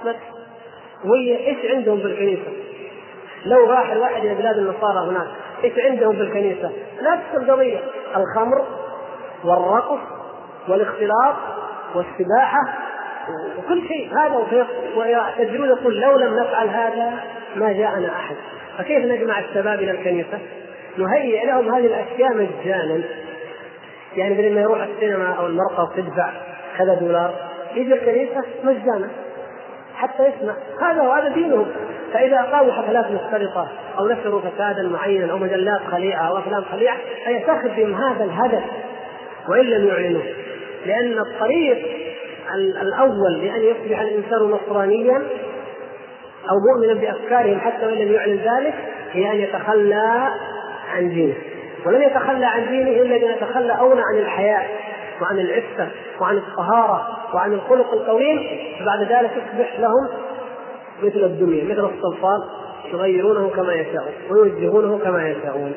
وهي إيش عندهم في الكنيسة؟ لو راح الواحد إلى بلاد النصارى هناك إيش عندهم في الكنيسة؟ نفس القضية، الخمر والرقص والاختلاط والسباحة وكل شيء هذا. ويعتذرون يقول لو لم نفعل هذا ما جاءنا أحد. فكيف نجمع الشباب إلى الكنيسة؟ نهيئ لهم هذه الأشياء مجانا، يعني بدل ما يروح السينما أو المرقى وتدفع كذا دولار يجي الكنيسة مجانا حتى يسمع. هذا وهذا دينهم. فإذا أقاموا حفلات مختلطة أو نشروا فسادا معينا أو مجلات خليعة أو أفلام خليعة هي تخدم هذا الهدف وإن لم يعلنوه. لأن الطريق الأول لأن يصبح الإنسان نصرانيا أو مؤمنا بأفكارهم حتى وإن لم يعلن ذلك هي أن يتخلى عن دينه. ولن يتخلى عن دينه إلا أن يتخلى أولا عن الحياة وعن العفة وعن الطهارة وعن الخلق القويم، فبعد ذلك يصبح لهم مثل الدنيا مثل السلطان يغيرونه كما يشاءون ويوجهونه كما يشاءون.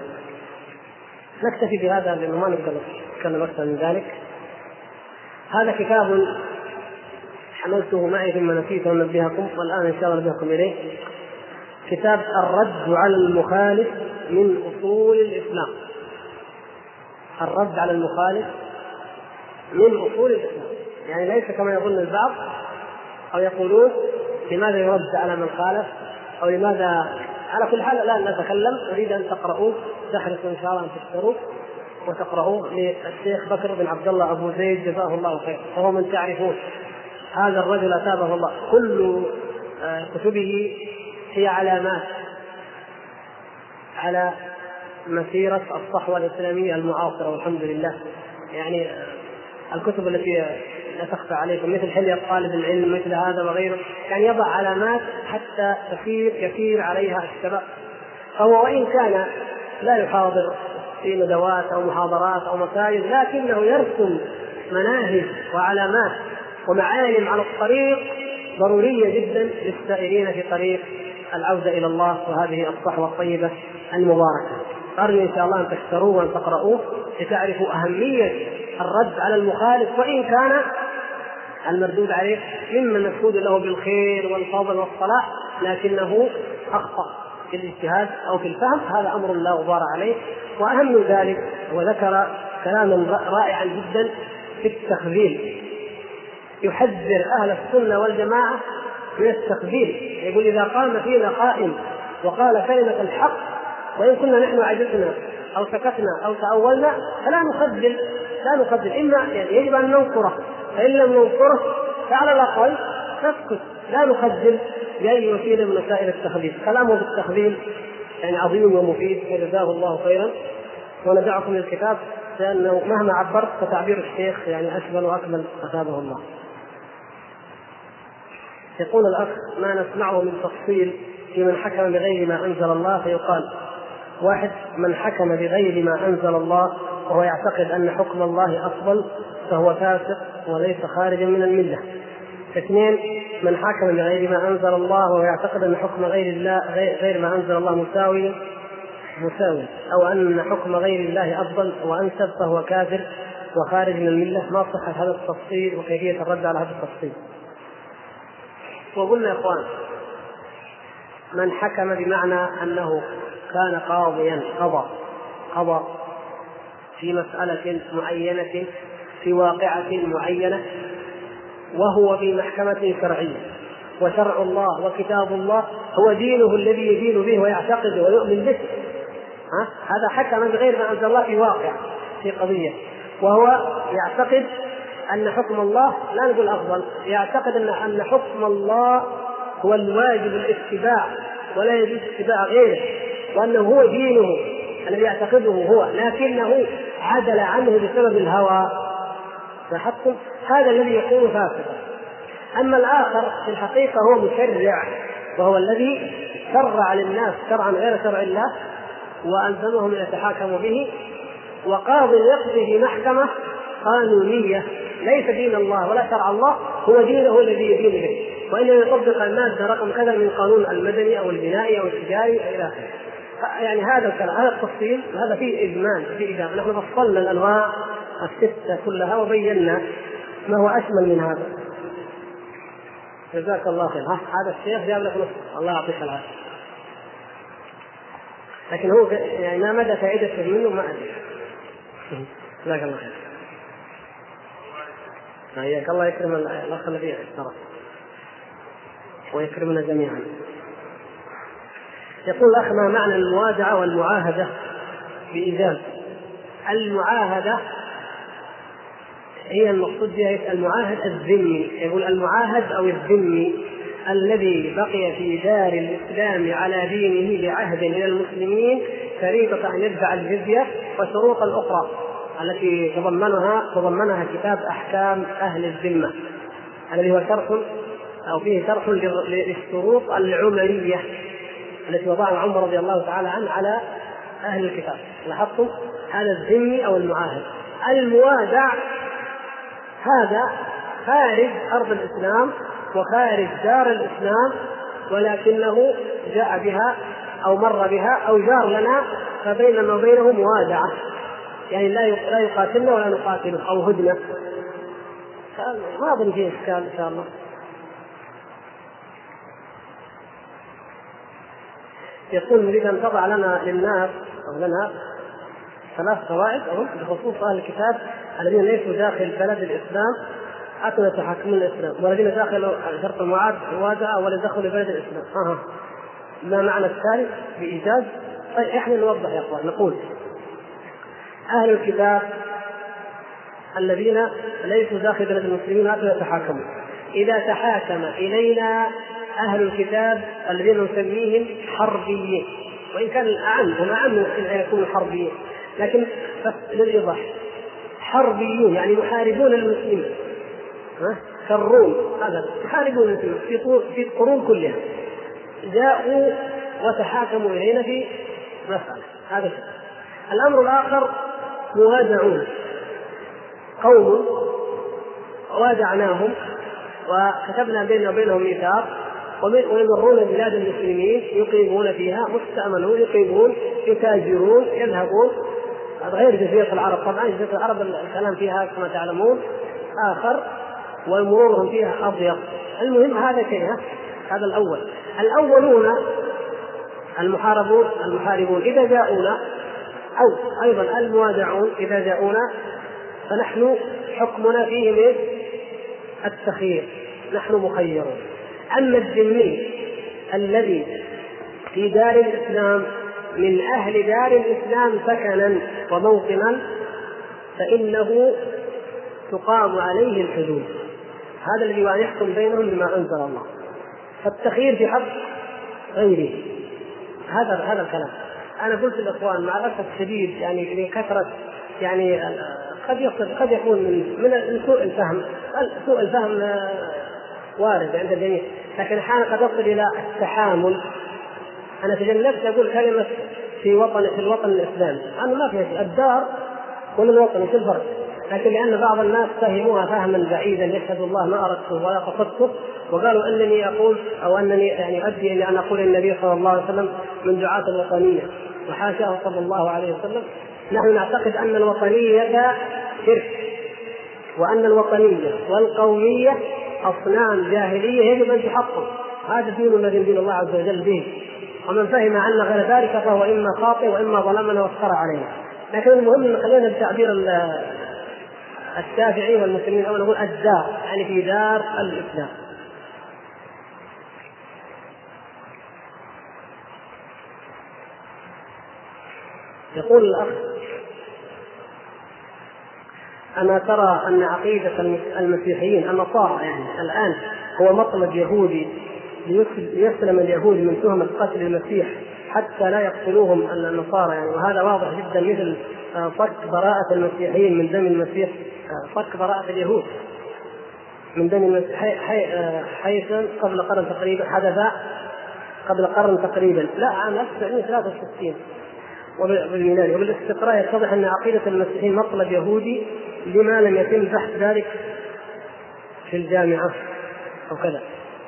نكتفي بهذا لأنه ما نقدر نتكلم أكثر من ذلك. هذا كتاب حملته معي ثم نسيت أن أنبهكم، والآن إن شاء الله أنبهكم إليه. كتاب الرد على المخالف من أصول الإسلام. الرد على المخالف من أصول الإسلام، يعني ليس كما يظن البعض أو يقولون لماذا يرد على من خالف أو لماذا. على كل حال لا نتكلم، أريد أن تقرؤوه، تحرصوا إن شاء الله أن تشتروه وتقرؤوه للشيخ بكر بن عبد الله أبو زيد جزاه الله خير، وهو من تعرفون. هذا الرجل أتابه الله، كل كتبه هي علامات على مسيرة الصحوة الإسلامية المعاصرة والحمد لله. يعني الكتب التي لا تخفى عليكم مثل حلية طالب العلم مثل هذا وغيره، يعني يضع علامات حتى تصير يسير عليها الشباب. فهو وإن كان لا يحاضر في ندوات أو محاضرات أو مساجد، لكنه يرسم مناهج وعلامات ومعالم على الطريق ضرورية جدا للسائرين في طريق العودة إلى الله وهذه الصحوة الطيبة المباركة. أرجو إن شاء الله أن تشتروه وأن تقرؤوه لتعرفوا أهمية الرد على المخالف، وإن كان المردود عليه ممن مشهود له بالخير والفضل والصلاح لكنه أخطأ في الاجتهاد أو في الفهم، هذا أمر لا غبار عليه. وأهم من ذلك وذكر كلاما رائعا جدا في التخذيل، يحذر أهل السنة والجماعة من التخذيل. يقول إذا قام فينا قائم وقال كلمة الحق وإن كنا نحن عجزنا أو سكتنا أو تأولنا فلا نخذل، لا نخذل، إما يعني يجب أن ننصره، فإن لم ننصره فعلى الأقل نسكت، لا نخذل بأي وسيلة من وسائل التخذيل. كلامه بالتخذيل يعني عظيم ومفيد، جزاه الله خيرا. وندعكم للكتاب لأنه مهما عبرت فتعبير الشيخ يعني أشمل وأكمل، أثابه الله. يقول الأخ: ما نسمعه من تفصيل في من حكم بغير ما أنزل الله، فيقال: واحد، من حكم بغير ما أنزل الله وهو يعتقد أن حكم الله أفضل فهو فاسق وليس خارجا من الملة. اثنين، من حكم بغير ما أنزل الله وهو يعتقد أن حكم غير الله غير ما أنزل الله مساوي مساوي أو أن حكم غير الله أفضل وأنسب فهو كافر وخارج من الملة. ما صحة هذا التفصيل وكيفية الرد على هذا التفصيل؟ وقلنا يا إخوان: من حكم بمعنى أنه كان قاضيا قضى قضى في مسألة معينة في واقعة معينة وهو في محكمة شرعية، وشرع الله وكتاب الله هو دينه الذي يدين به ويعتقد ويؤمن به، ها؟ هذا حكم بغير ما أنزل الله في واقع في قضية، وهو يعتقد أن حكم الله لا نقول أفضل، يعتقد أن أن حكم الله هو الواجب الاتباع ولا يجوز اتباع غيره، وأنه هو دينه الذي يعتقده هو، لكنه عدل عنه بسبب الهوى فحكم، هذا الذي يكون فاسدا. أما الآخر في الحقيقة هو مشرع، وهو الذي شرع للناس شرعا غير شرع الله وألزمهم أن يتحاكموا به، وقاضي يقضي في محكمة قانونية ليس دين الله ولا شرع الله، هو دينه الذي يدين به، وإنه يطبق المادة رقم كذا من قانون المدني أو البنائي أو التجاري إلى آخره. يعني هذا الكلام، هذا التفصيل، هذا فيه إجمال فيه إجابة. نحن فصلنا الأنواع الستة كلها وبينا ما هو أشمل من هذا. جزاك الله خير. هذا الشيخ جاب لك نص، الله يعطيك العافية. لكن هو يعني ما مدى فائدته منه ما أدري. جزاك الله خير. حياك الله، يكرم الأخ الذي اشترك ويكرمنا جميعا. يقول الأخ: ما معنى الموادعة والمعاهدة بإيجاز؟ المعاهدة هي المقصود بها المعاهد الذمي، يقول المعاهد أو الذمي الذي بقي في دار الإسلام على دينه بعهد من المسلمين شريطة أن يدفع الجزية وشروطا أخرى التي تضمنها تضمنها كتاب أحكام أهل الذمة الذي هو شرح أو فيه شرح للشروط العمرية التي وضعها عمر رضي الله تعالى عنه على أهل الكتاب. لاحظتم هذا الذمي أو المعاهد. الموادع هذا خارج أرض الإسلام وخارج دار الإسلام، ولكنه جاء بها أو مر بها أو جار لنا، فبيننا وبينه موادعة، يعني لا يقاتلنا ولا نقاتله أو هدنة. ما أظن فيه إشكال إن شاء الله. يقول: نريد أن تضع لنا للناس أو لنا ثلاث قواعد بخصوص أهل الكتاب الذين ليسوا داخل بلد الإسلام حتى يتحكمون الإسلام، والذين داخل شرط الموادعة ولا دخلوا لبلد الإسلام. أها. ما معنى الثالث بإيجاز؟ طيب إحنا نوضح يا أخوان. نقول: أهل الكتاب الذين ليسوا داخل بلد المسلمين حتى يتحاكموا، إذا تحاكم إلينا أهل الكتاب الذين نسميهم حربيين، وإن كان الأعم هم أعم أن يكونوا حربيين، لكن بس للإيضاح، حربيون يعني يحاربون المسلمين كالروم، هذا يحاربون المسلمين في في القرون كلها، جاءوا وتحاكموا إلينا في مسألة. هذا شيء. الأمر الآخر موادعون، قوم وادعناهم وكتبنا بيننا وبينهم ميثاق ويمرون بلاد المسلمين يقيمون فيها، مستأمنون يقيمون يتاجرون يذهبون، غير جزيرة العرب. طبعا جزيرة العرب الكلام فيها كما تعلمون آخر ومرورهم فيها أضيق. المهم هذا شيء، هذا الأول. الأولون المحاربون المحاربون إذا جاءونا، أو أيضا الموادعون إذا جاءونا، فنحن حكمنا فيهم التخيير، نحن مخيرون. أما الذمي الذي في دار الإسلام من أهل دار الإسلام سكنا وموطنا فإنه تقام عليه الحدود، هذا الذي يحكم بينهم بما أنزل الله. فالتخيير في حق غيره، هذا هذا الكلام. أنا قلت للإخوان مع الأسف الشديد يعني لكثرة يعني قد يصل قد يكون من من سوء الفهم، سوء الفهم وارد عند الجميع، لكن أحيانا قد يصل إلى التحامل. أنا تجنبت أقول كلمة في وطن في الوطن الإسلامي، أنا ما في الدار ولا الوطن في الفرق، لكن لأن بعض الناس فهموها فهما بعيدا يشهد الله ما أردته ولا قصدته، وقالوا أنني أقول أو أنني يعني أدي إلى أن أقول النبي صلى الله عليه وسلم من دعاة الوطنية، وحاشاه صلى الله عليه وسلم. نحن نعتقد أن الوطنية شرك، وأن الوطنية والقومية أصنام جاهلية يجب أن تحطم. هذا دين الذي دين الله عز وجل به، ومن فهم عنا غير ذلك فهو إما خاطئ وإما ظلمنا وافترى علينا. لكن المهم أن خلينا بتعبير الشافعي والمسلمين أو نقول الدار، يعني في دار الإسلام. يقول الأخ: أنا ترى أن عقيدة المسيحيين النصارى يعني الآن هو مطلب يهودي ليسلم اليهود من تهمة قتل المسيح حتى لا يقتلوهم النصارى يعني، وهذا واضح جدا مثل فك براءة المسيحيين من دم المسيح، فك براءة اليهود من دم المسيح حيث قبل قرن تقريبا، حدث قبل قرن تقريبا لا عام ألف وتسعمائة وثلاثة وستين وبالميلاد. وبالاستقراء يتضح أن عقيدة المسيحيين مطلب يهودي لما لم يتم بحث ذلك في الجامعة أو كذا.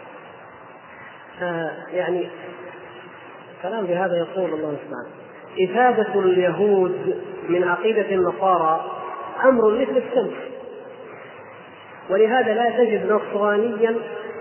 آه يعني كلام بهذا يقول الله سبحانه: إفادة اليهود من عقيدة النصارى أمر مثل الشمس، ولهذا لا تجد نصرانيا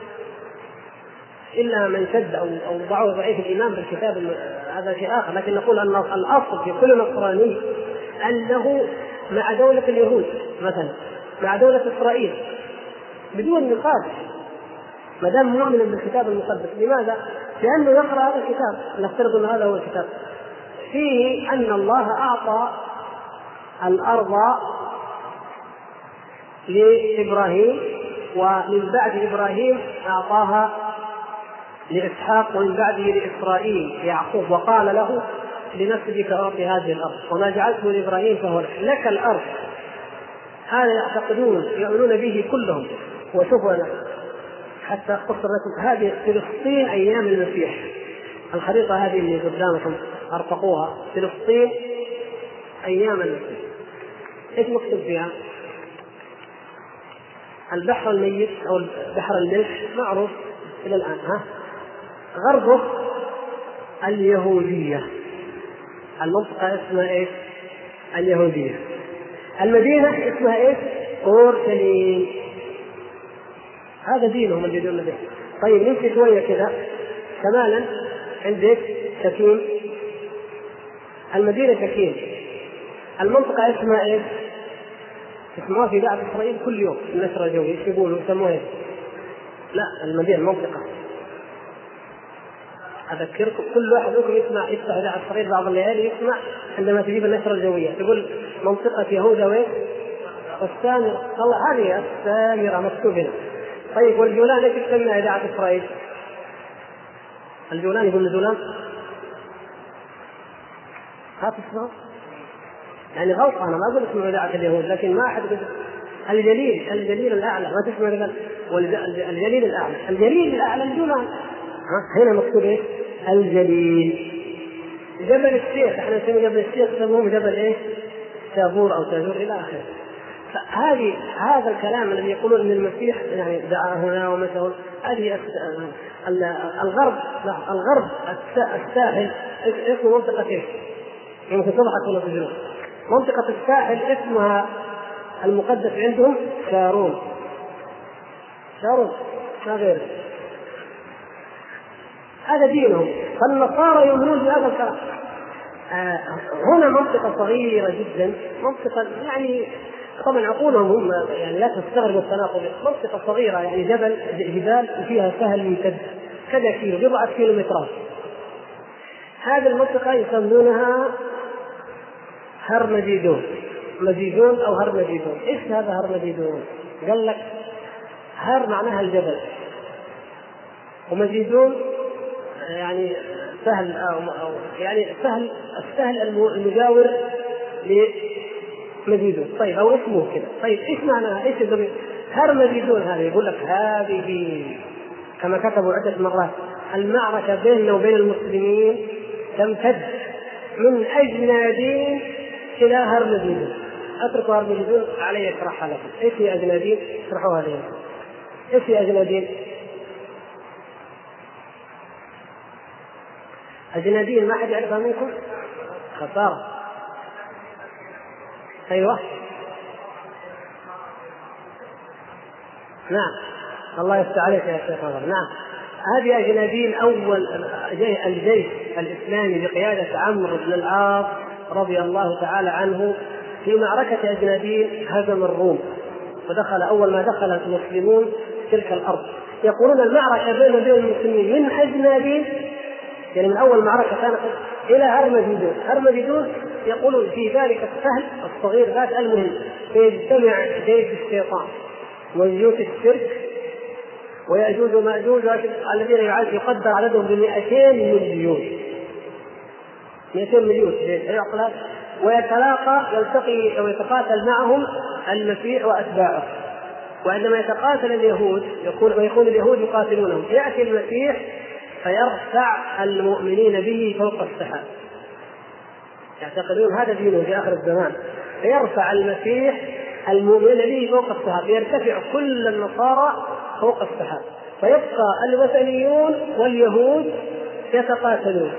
إلا من شد أو ضعف ضعيف الإيمان بالكتاب، هذا شيء آخر. لكن نقول أن الأصل في كل نصراني أنه مع دولة اليهود مثلا، مع دولة إسرائيل بدون نقاش ما دام مؤمن بالكتاب المقدس. لماذا؟ لأنه يقرأ هذا الكتاب، نفترض أن هذا هو الكتاب فيه أن الله أعطى الأرض لإبراهيم، ومن بعد إبراهيم أعطاها لإسحاق، ومن بعده لإسرائيل يعقوب، وقال له لنسلك أعطي هذه الأرض وما جعلته لإبراهيم فهو لك الأرض. هذا يعتقدون يؤمنون به كلهم. وشوفوا حتى أختصر لكم، هذه فلسطين أيام المسيح، الخريطة هذه اللي قدامكم أرفقوها، فلسطين أيام المسيح إيش مكتوب فيها؟ البحر الميت أو بحر الملح معروف إلى الآن، ها غربه اليهودية، المنطقة اسمها إيش؟ اليهودية. المدينة اسمها إيش؟ أورشليم. هذا دينهم اللي يدون به. طيب نمشي شوية كذا شمالا عندك شكيم، المدينة شكيم، المنطقة اسمها إيش؟ اسمها في بعض إسرائيل كل يوم النشرة الجوية إيش يقولوا يسموها إيش؟ لا المدينة المنطقة. أذكركم كل واحد منكم يسمع يفتح إذاعة إسرائيل بعض الليالي يسمع عندما تجيب النشرة الجوية تقول منطقة يهوذا وين؟ والسامرة. الله هذه السامرة مكتوب هنا. طيب والجولان ايش تسمى إذاعة إسرائيل؟ الجولان يقول الجولان هات اسمه يعني غلط، أنا ما أقول اسمه إذاعة اليهود، لكن ما أحد الجليل الجليل الأعلى، ما تسمع ذلك الجليل الأعلى، الجليل الأعلى الجولان. هنا مكتوب إيه؟ الجليل. جبل الشيخ احنا نسميه جبل الشيخ، يسموه جبل ايه؟ تابور او تاجور الى اخره. فهذه هذا الكلام الذي يقولون ان المسيح يعني دعا هنا ومثل هذه الغرب، لا الغرب الساحل اسمه منطقه ايه؟ يمكن تضحك ولا تجرب. منطقه الساحل اسمها المقدس عندهم شارون. شارون ما غيره، هذا دينهم. فالنصارى يؤمنون بهذا الكلام. آه هنا منطقة صغيرة جدا، منطقة يعني طبعا عقولهم هم يعني لا تستغرب التناقض، منطقة صغيرة يعني جبل جبال وفيها سهل يمتد كذا كيلو بضعة كيلومترات. هذه المنطقة يسمونها هرمجيدون، مجيدون أو هرمجيدون. إيش هذا هرمجيدون؟ قال لك هر معناها الجبل، ومجيدون يعني سهل أو, أو يعني سهل السهل المجاور لمجيدون. طيب أو اسمه كذا. طيب إيش معناها؟ إيش الضمير؟ هرمجيدون هذه يقول لك هذه كما كتبوا عدة مرات المعركة بيننا وبين المسلمين تمتد من أجنادين إلى هرمجيدون. أتركوا هرمجيدون علي أشرحها لكم. إيش هي أجنادين؟ اشرحوها لي. إيش هي أجنادين؟ أجنادين ما حد يعرفها منكم؟ خسارة. أيوة نعم الله يفتح عليك يا شيخ نظر. نعم هذه أجنادين أول الجيش الإسلامي بقيادة عمرو بن العاص رضي الله تعالى عنه في معركة أجنادين هزم الروم، ودخل أول ما دخل المسلمون تلك الأرض. يقولون المعركة بين وبين المسلمين من أجنادين يعني من أول معركة كانت إلى هرمجيدون. هرمجيدون يقولون في ذلك السهل الصغير ذات المهم فيجتمع جيش الشيطان وجيوش الشرك ويأجوج ومأجوج الذين يقدر عددهم بمئتين مليون مئتين مليون ويتلاقى يلتقي أو يتقاتل معهم المسيح وأتباعه. وعندما يتقاتل اليهود يقول ويكون اليهود يقاتلونهم، يأتي المسيح فيرفع المؤمنين به فوق السحاب. يعتقدون هذا دينه في آخر الزمان، فيرفع المسيح المؤمنين به فوق السحاب، يرتفع كل النصارى فوق السحاب، فيبقى الوثنيون واليهود يتقاتلون،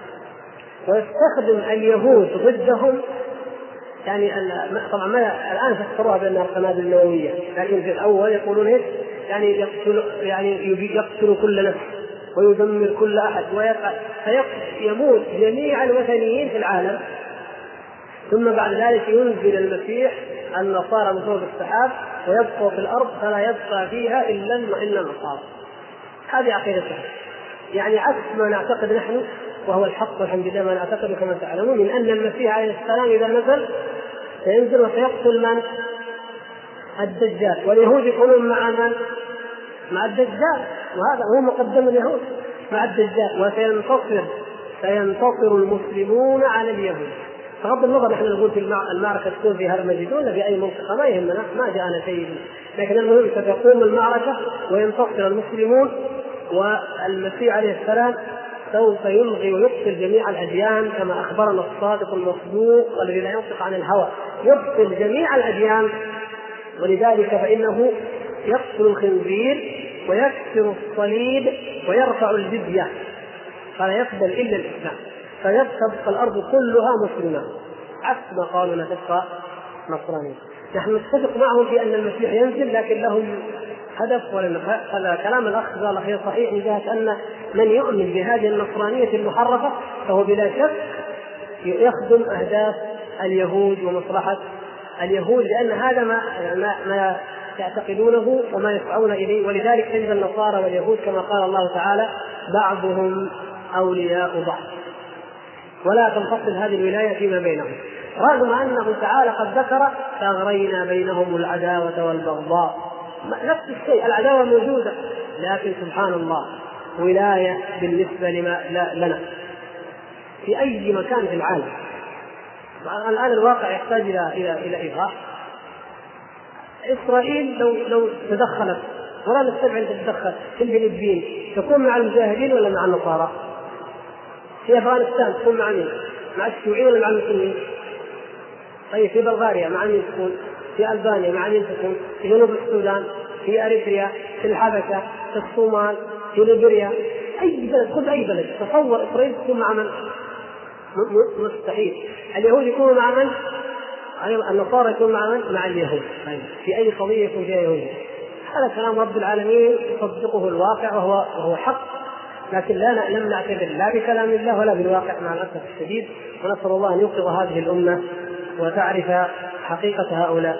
ويستخدم اليهود ضدهم. يعني طبعا ما الآن فسروها بأنها القنابل النووية، لكن في الأول يقولون إيش؟ يعني يقتل يعني يقتل كل نفس ويدمر كل أحد فيموت جميع الوثنيين في العالم. ثم بعد ذلك ينزل المسيح النصارى من فوق السحاب ويبقوا في الأرض فلا يبقى فيها إلا إلا النصارى. هذه عقيدتهم، يعني عكس ما نعتقد نحن، وهو الحق والحمد لله ما نعتقد كما تعلمون من أن المسيح عليه السلام إذا نزل سينزل وسيقتل من؟ الدجال. واليهود يقولون مع من؟ مع الدجال، وهذا هو مقدم اليهود مع الدجال. وسينتصر سينتصر المسلمون على اليهود. بغض النظر نحن نقول في المعركة تكون في هرمجيدون ولا في أي منطقة ما يهمنا، ما جاءنا شيء، لكن المهم ستقوم المعركة وينتصر المسلمون، والمسيح عليه السلام سوف يلغي ويبطل جميع الأديان كما أخبرنا الصادق المصدوق والذي لا ينطق عن الهوى، يبطل جميع الأديان. ولذلك فإنه يقتل الخنزير ويكسر الصليب ويرفع الجزية فلا يقبل إلا الإسلام، فيبقى الأرض كلها مسلمة عكس ما قالوا لا تبقى نصرانية. نحن نتفق معهم في أن المسيح ينزل، لكن لهم هدف ولن كلام الأخ قال هي صحيح من جهة أن من يؤمن بهذه النصرانية المحرفة فهو بلا شك يخدم أهداف اليهود ومصلحة اليهود، لأن هذا ما ما, ما يعتقدونه وما يسعون إليه. ولذلك تجد النصارى واليهود كما قال الله تعالى بعضهم أولياء بعض، ولا تنفصل هذه الولاية فيما بينهم، رغم أنه تعالى قد ذكر فأغرينا بينهم العداوة والبغضاء. نفس الشيء العداوة موجودة، لكن سبحان الله ولاية بالنسبة لما لنا في أي مكان في العالم. الآن الواقع يحتاج إلى إلى إلى إيضاح. إسرائيل لو لو تدخلت، ولا نستبعد أن تتدخل في الفلبين، تكون مع المجاهدين ولا مع النصارى؟ في أفغانستان تكون مع مين؟ مع الشيوعيين ولا مع المسلمين؟ طيب في بلغاريا مع مين تكون؟ في ألبانيا مع مين تكون؟ في جنوب السودان، في أريتريا، في الحبشة، في الصومال، في ليبيريا، أي بلد، خذ أي بلد، تصور إسرائيل تكون مع من؟ مستحيل. اليهود يكونوا مع من؟ النصارى يكون مع من؟ مع اليهود. في أي قضية يكون فيها يهود. هذا كلام رب العالمين يصدقه الواقع وهو وهو حق، لكن لا لم نعتبر لا بكلام الله ولا بالواقع مع الأسف الشديد. ونسأل الله أن يوقظ هذه الأمة وتعرف حقيقة هؤلاء.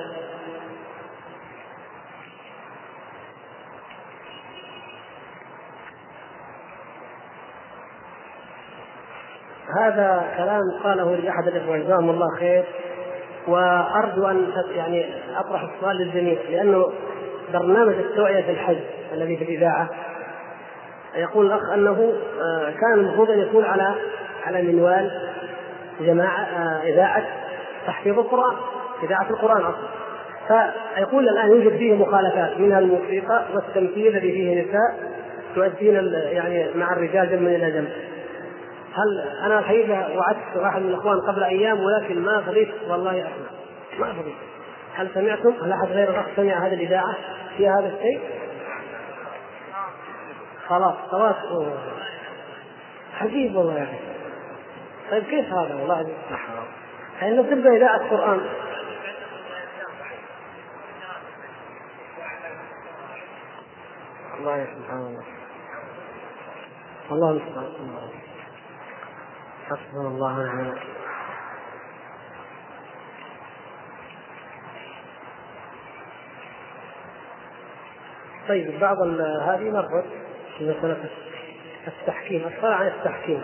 هذا كلام قاله لأحد الإخوة جزاهم الله خير، وأرجو أن يعني أطرح السؤال للجميع، لأنه برنامج التوعية في الحج الذي في الإذاعة يقول الأخ أنه كان المفروض أن يكون على على منوال جماعة إذاعة تحفيظ القرآن، إذاعة القرآن أصلا. فيقول الآن يوجد فيه مخالفات، منها الموسيقى والتمثيل الذي فيه نساء تؤدين يعني مع الرجال جنبا إلى جنب. هل أنا الحقيقة وعدت واحد من الأخوان قبل أيام ولكن ما فضيت والله أسمع، ما فضيت. هل سمعتم؟ هل أحد غير الأخ سمع هذه الإذاعة في هذا الشيء؟ خلاص خلاص عجيب والله يا أخي. طيب كيف هذا والله؟ حين تبدأ إذاعة القرآن الله سبحان الله، الله المستعان، حسبنا الله ونعم الوكيل. طيب بعض هذه مرت في مسألة التحكيم، الصلاة عن التحكيم،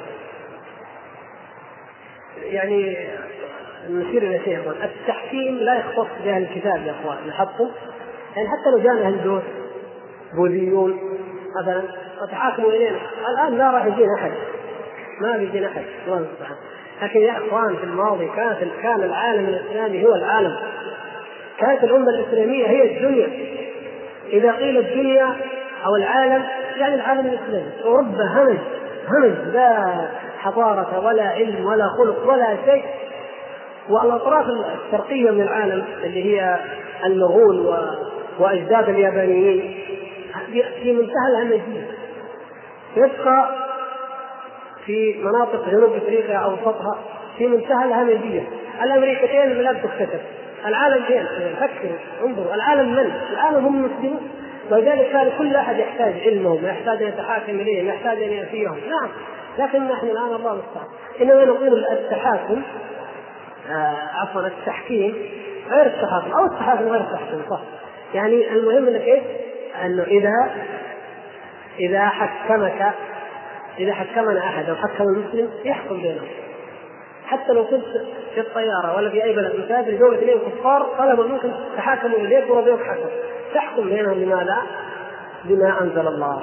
يعني نشير إلى شيء. التحكيم لا يختص بأهل الكتاب يا أخوان، لاحظتم؟ يعني حتى لو جاءنا هندوس بوذيون مثلا وتحاكموا إلينا الآن لا راح يجينا أحد، ما بيجينا أحد الله المستعان. لكن يا أخوان في الماضي كانت كان العالم الإسلامي هو العالم، كانت الأمة الإسلامية هي الدنيا. إذا قيل الدنيا أو العالم يعني العالم الإسلامي. أوروبا همج همج، لا حضارة ولا علم ولا خلق ولا شيء. والأطراف الشرقية من العالم اللي هي المغول وأجداد اليابانيين في منتهى الهمجية، يبقى في مناطق جنوب أفريقيا أو وسطها في منتهى الهمجية. الأمريكتين لا تكتشف، العالم فين؟ فكروا انظروا، العالم من؟ العالم هم المسلمون. ولذلك كان كل أحد يحتاج علمهم، يحتاج أن يتحاكم إليهم، يحتاج أن يأتيهم. نعم، لكن نحن الآن الله المستعان إنما نقول التحاكم آه عفوا التحكيم غير التحاكم، أو التحاكم غير التحكيم، صح. يعني المهم أنك إيه؟ أنه إذا إذا حكمك إذا حكمنا أحد أو حكم المسلم يحكم بينهم. حتى لو كنت في الطيارة ولا في أي بلد مسافر جو اثنين كفار طلبوا ممكن تحاكموا إليك ورضيوك حكم، تحكم بينهم لماذا؟ بما أنزل الله.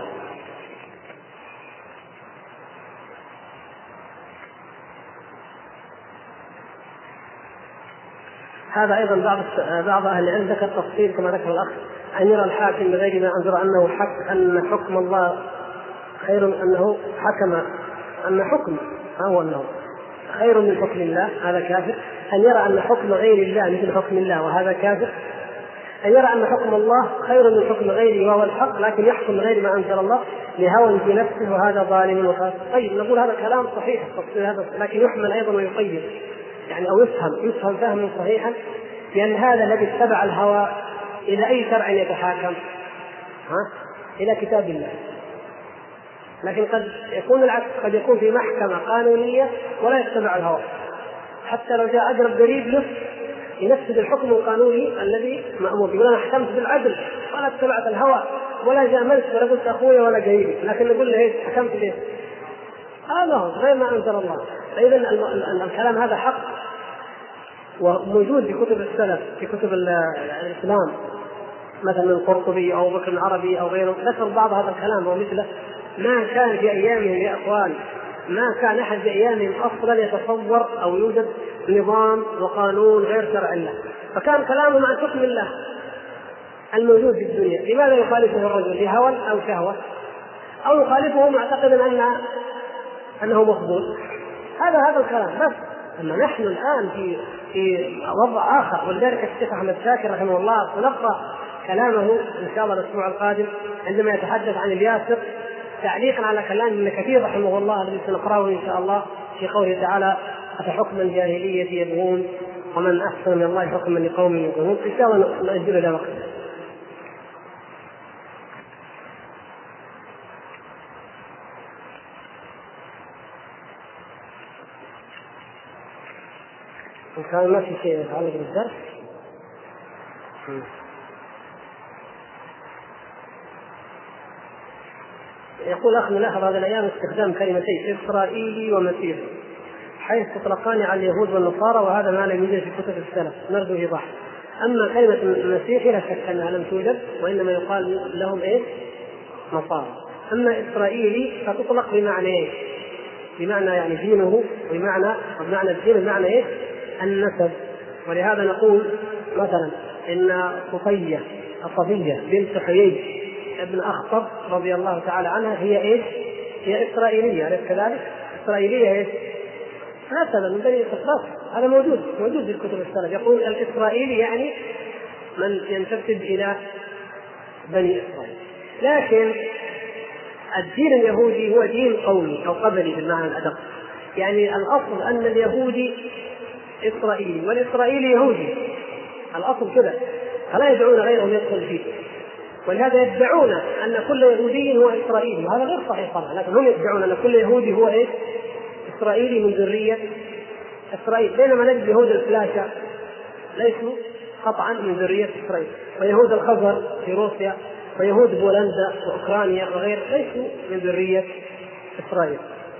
هذا أيضا بعض بعض أهل العلم ذكر تفصيل كما ذكر الأخ أن يرى الحاكم بغير ما أنزل أنه حك أن حكم الله خير، أنه حكم أن حكم هو أنه خير من حكم الله، هذا كافر. أن يرى أن حكم غير الله مثل حكم الله، وهذا كافر. أن يرى أن حكم الله خير من حكم غيره وهو الحق، لكن يحكم غير ما أنزل الله لهوى في نفسه، وهذا ظالم وفاسق. طيب نقول هذا كلام صحيح التفصيل هذا، لكن يحمل أيضا ويقيد يعني أو يفهم يفهم فهما صحيحا، لأن هذا الذي اتبع الهوى إلى أي شرع يتحاكم؟ ها؟ إلى كتاب الله. لكن قد يكون العكس، قد يكون في محكمة قانونية ولا يتبع الهوى، حتى لو جاء أقرب قريب له ينفذ الحكم القانوني الذي مأمور. يقول أنا حكمت بالعدل ولا اتبعت الهوى ولا جاملت ولا قلت أخويا ولا قريبي، لكن نقول له إيه؟ حكمت ليه؟ هذا هو غير ما أنزل الله. فإذا الكلام هذا حق وموجود في كتب السلف، في كتب الإسلام مثلا القرطبي أو بكر العربي أو غيره ذكر بعض هذا الكلام ومثله. ما كان في أيامهم يا أخوان ما كان أحد في أيامهم أصلا يتصور أو يوجد نظام وقانون غير شرع الله، فكان كلامهم عن حكم الله الموجود في الدنيا. لماذا يخالفه الرجل؟ لهوى أو شهوة، أو يخالفه معتقدا أن أنه مقبول؟ هذا هذا الكلام بس. أما نحن الآن في في وضع آخر، ولذلك الشيخ أحمد شاكر رحمه الله سنقرأ كلامه إن شاء الله الأسبوع القادم عندما يتحدث عن الياسر تعليقا على كلام ابن كثير رحمه الله الذي سنقرأه إن شاء الله في قوله تعالى: أفحكم الجاهلية يبغون ومن أحسن من الله حكما لقوم يوقنون. إن شاء الله نأجل إلى وقت. كان ما في شيء يتعلق بالدرس. يقول أخ ملاحظ هذه الأيام استخدام كلمتين إسرائيلي ومسيحي حيث تطلقان على اليهود والنصارى، وهذا ما لم يوجد في كتب السلف، نرجو إيضاح. أما كلمة مسيحي لا شك أنها لم توجد، وإنما يقال لهم إيه؟ نصارى. أما إسرائيلي فتطلق بمعنى إيه؟ بمعنى يعني دينه، وبمعنى بمعنى الدين بمعنى إيه؟ النسب. ولهذا نقول مثلا إن صفية الصفية بنت حيي ابن أخطب رضي الله تعالى عنها هي إيش؟ هي إسرائيلية، أليس كذلك؟ إسرائيلية إيش؟ نسبا من بني إسرائيل. هذا موجود موجود في الكتب السلف، يقول الإسرائيلي يعني من ينتسب إلى بني إسرائيل. لكن الدين اليهودي هو دين قومي أو قبلي بالمعنى الأدق، يعني الأصل أن اليهودي إسرائيلي والإسرائيلي يهودي، الأصل كذا، فلا يدعون غيرهم يدخل فيه. ولهذا يدعون أن كل يهودي هو إسرائيلي، وهذا غير صحيح طبعا، لكن هم يدعون أن كل يهودي هو إيه؟ إسرائيلي من ذرية إسرائيل، بينما نجد يهود الفلاشة ليسوا قطعا من ذرية إسرائيل، ويهود الخزر في روسيا ويهود بولندا وأوكرانيا وغير ليسوا من ذرية إسرائيل.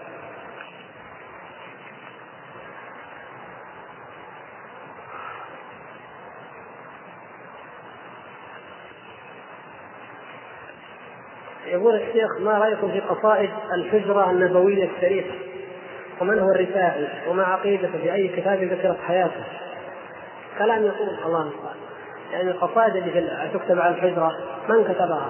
يقول الشيخ: ما رأيكم في قصائد الحجرة النبوية الشريفة؟ ومن هو الرفاعي؟ وما عقيدته في أي كتاب ذكرت حياته؟ كلام يقول الله المستعان. يعني القصائد اللي تكتب على الحجرة من كتبها؟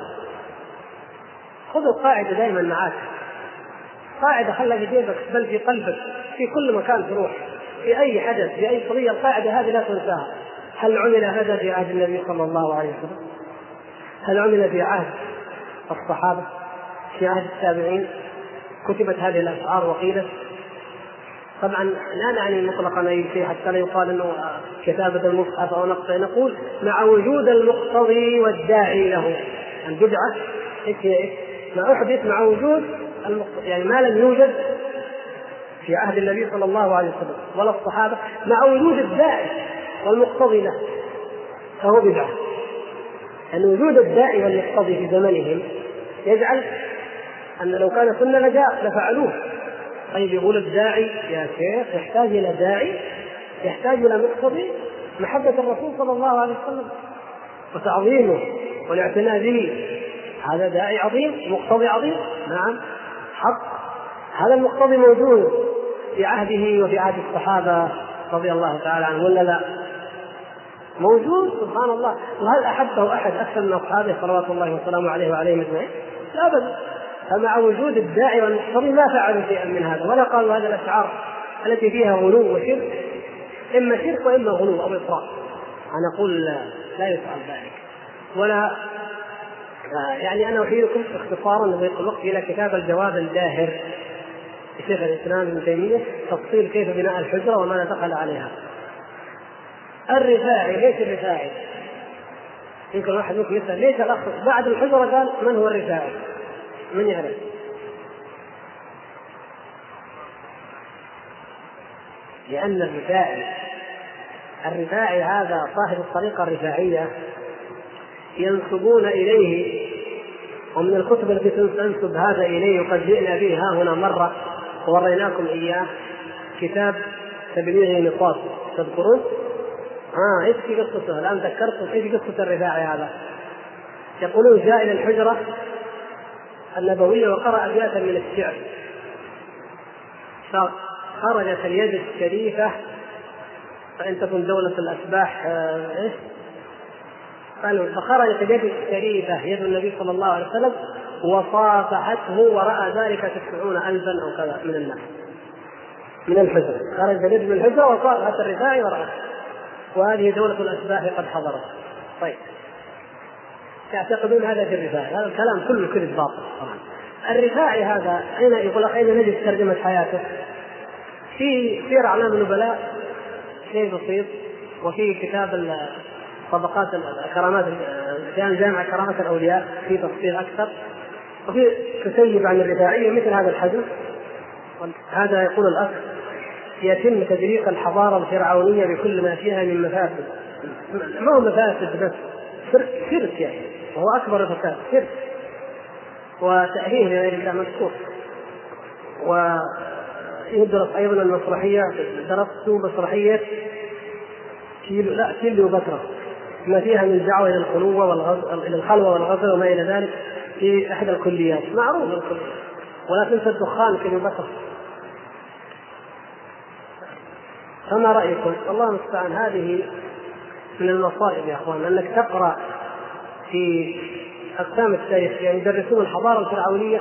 خذوا قاعدة دائما معك، قاعدة خلها في جيبك بل في قلبك في كل مكان تروح، في أي حدث في أي قضية، القاعدة هذه لا تنساها. هل عمل هذا في عهد النبي صلى الله عليه وسلم؟ هل عمل في عهد الصحابة؟ في عهد التابعين كتبت هذه الأشعار وقيلت؟ طبعا لا نعني مطلقا أي شيء حتى لا يقال أنه كتابة المصحف أو نقطة، نقول مع وجود المقتضي والداعي له. البدعة هي ما أحدث مع وجود المقتضي، يعني ما لم يوجد في عهد النبي صلى الله عليه وسلم ولا الصحابة، مع وجود الداعي والمقتضي له فهو بدعة. أن وجود الداعي والمقتضي في زمنهم يجعل أن لو كان سنة لجاء لفعلوه. طيب يقول الداعي يا شيخ يحتاج إلى داعي، يحتاج إلى مقتضي، محبة الرسول صلى الله عليه وسلم وتعظيمه والاعتناء به، هذا داعي عظيم، مقتضي عظيم. نعم حق، هذا المقتضي موجود في عهده وفي عهد الصحابة رضي الله تعالى عنهم ولا لا؟ موجود سبحان الله. وهل أحبه أحد أكثر من أصحابه صلوات الله وسلامه عليه وعليهم أجمعين؟ لا أبدا. فمع وجود الداعي والمقتضي ما فعلوا شيئا من هذا، ولا قالوا هذه الأشعار التي فيها غلو وشرك، إما شرك وإما غلو أو إطراء. أنا أقول لا يفعل ذلك. ولا يعني أنا أحيلكم اختصارا لضيق الوقت إلى كتاب الجواب الداهر لشيخ الإسلام ابن تيمية، تفصيل كيف بناء الحجرة وما دخل عليها. الرفاعي، ليش الرفاعي؟ يمكن واحد منكم يسأل ليش الأخ بعد الحجرة قال من هو الرفاعي؟ من يعرف؟ لأن الرفاعي الرفاعي هذا صاحب الطريقة الرفاعية ينسبون إليه، ومن الكتب التي تنسب هذا إليه وقد جئنا به ها هنا مرة ووريناكم إياه كتاب تبليغ نقاط، تذكرون؟ آه إيش في قصته؟ الآن ذكرتم إيش قصة الرفاعي هذا؟ يقولون جاء إلى الحجرة النبوية وقرأ أبياتا من الشعر، فخرجت اليد الشريفة، فإن تكن دولة الأشباح إيش؟ فخرجت اليد الشريفة يد النبي صلى الله عليه وسلم وصافحته، ورأى ذلك تسعون ألفا أو كذا من الناس من الحجرة. خرجت اليد من الحجرة وصافحت الرفاعي ورأى، وهذه دولة الأشباح قد حضرت. طيب يعتقدون هذا في الرفاعي، هذا الكلام كله كذب باطل طبعا. الرفاعي هذا أين يقول لك أين نجد ترجمة حياته؟ في سير أعلام النبلاء شيء بسيط، وفي كتاب طبقات الكرامات كان جامع كرامات الأولياء في تفصيل أكثر، وفي كتيب عن الرفاعية مثل هذا الحديث. هذا يقول الأخ يتم تدريك الحضارة الفرعونية بكل ما فيها من مفاسد، ما هو مفاسد بس شرك يعني، وهو أكبر الفساد شرك وتأليه لغير الله مذكور. ويدرس أيضا المسرحية، درست مسرحية كيلو لا كيلو بكرة ما فيها من دعوة إلى الخلوة والغزو إلى الخلوة والغزل وما إلى ذلك في إحدى الكليات، معروف الكلية، ولا تنسى الدخان كيلو بكرة. فما رأيكم؟ الله المستعان. هذه من المصائب يا أخوان، أنك تقرأ في أقسام التاريخ يعني يدرسون الحضارة الفرعونية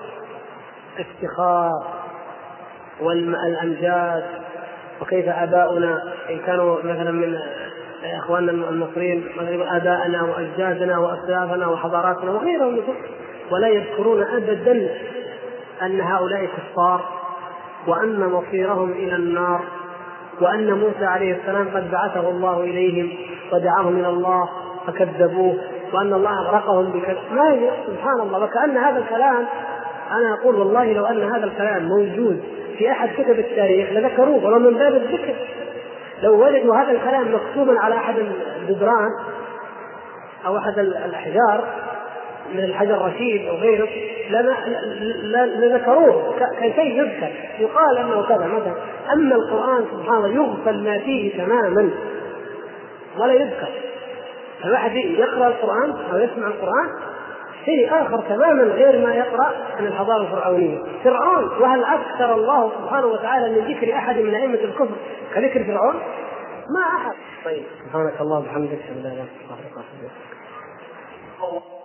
افتخار والأمجاد، وكيف آباؤنا إن كانوا مثلا من إخواننا المصريين آباءنا وأجدادنا وأسلافنا وحضاراتنا وغيرهم، ولا يذكرون أبدا أن هؤلاء كفار، وأن مصيرهم إلى النار، وأن موسى عليه السلام قد بعثه الله إليهم ودعاهم إلى الله فكذبوه، وأن الله أغرقهم بكذب. ما سبحان الله. وكأن هذا الكلام، أنا أقول والله لو أن هذا الكلام موجود في أحد كتب التاريخ لذكروه، ولو من باب الذكر. لو وجدوا هذا الكلام مكتوبا على أحد الجدران أو أحد الأحجار من الحجر الرشيد أو غيره لذكروه كي يذكر، يقال أنه كذا مثلا. أما القرآن سبحان الله يغفل ما فيه تماما ولا يذكر. الواحد يقرأ القرآن أو يسمع القرآن شيء آخر تماما غير ما يقرأ عن الحضارة الفرعونية. فرعون، وهل أكثر الله سبحانه وتعالى من ذكر أحد من أئمة الكفر كذكر فرعون؟ ما أحد. طيب سبحانك الله وبحمدك، أشهد أن لا إله إلا أنت، أستغفرك وأتوب إليك.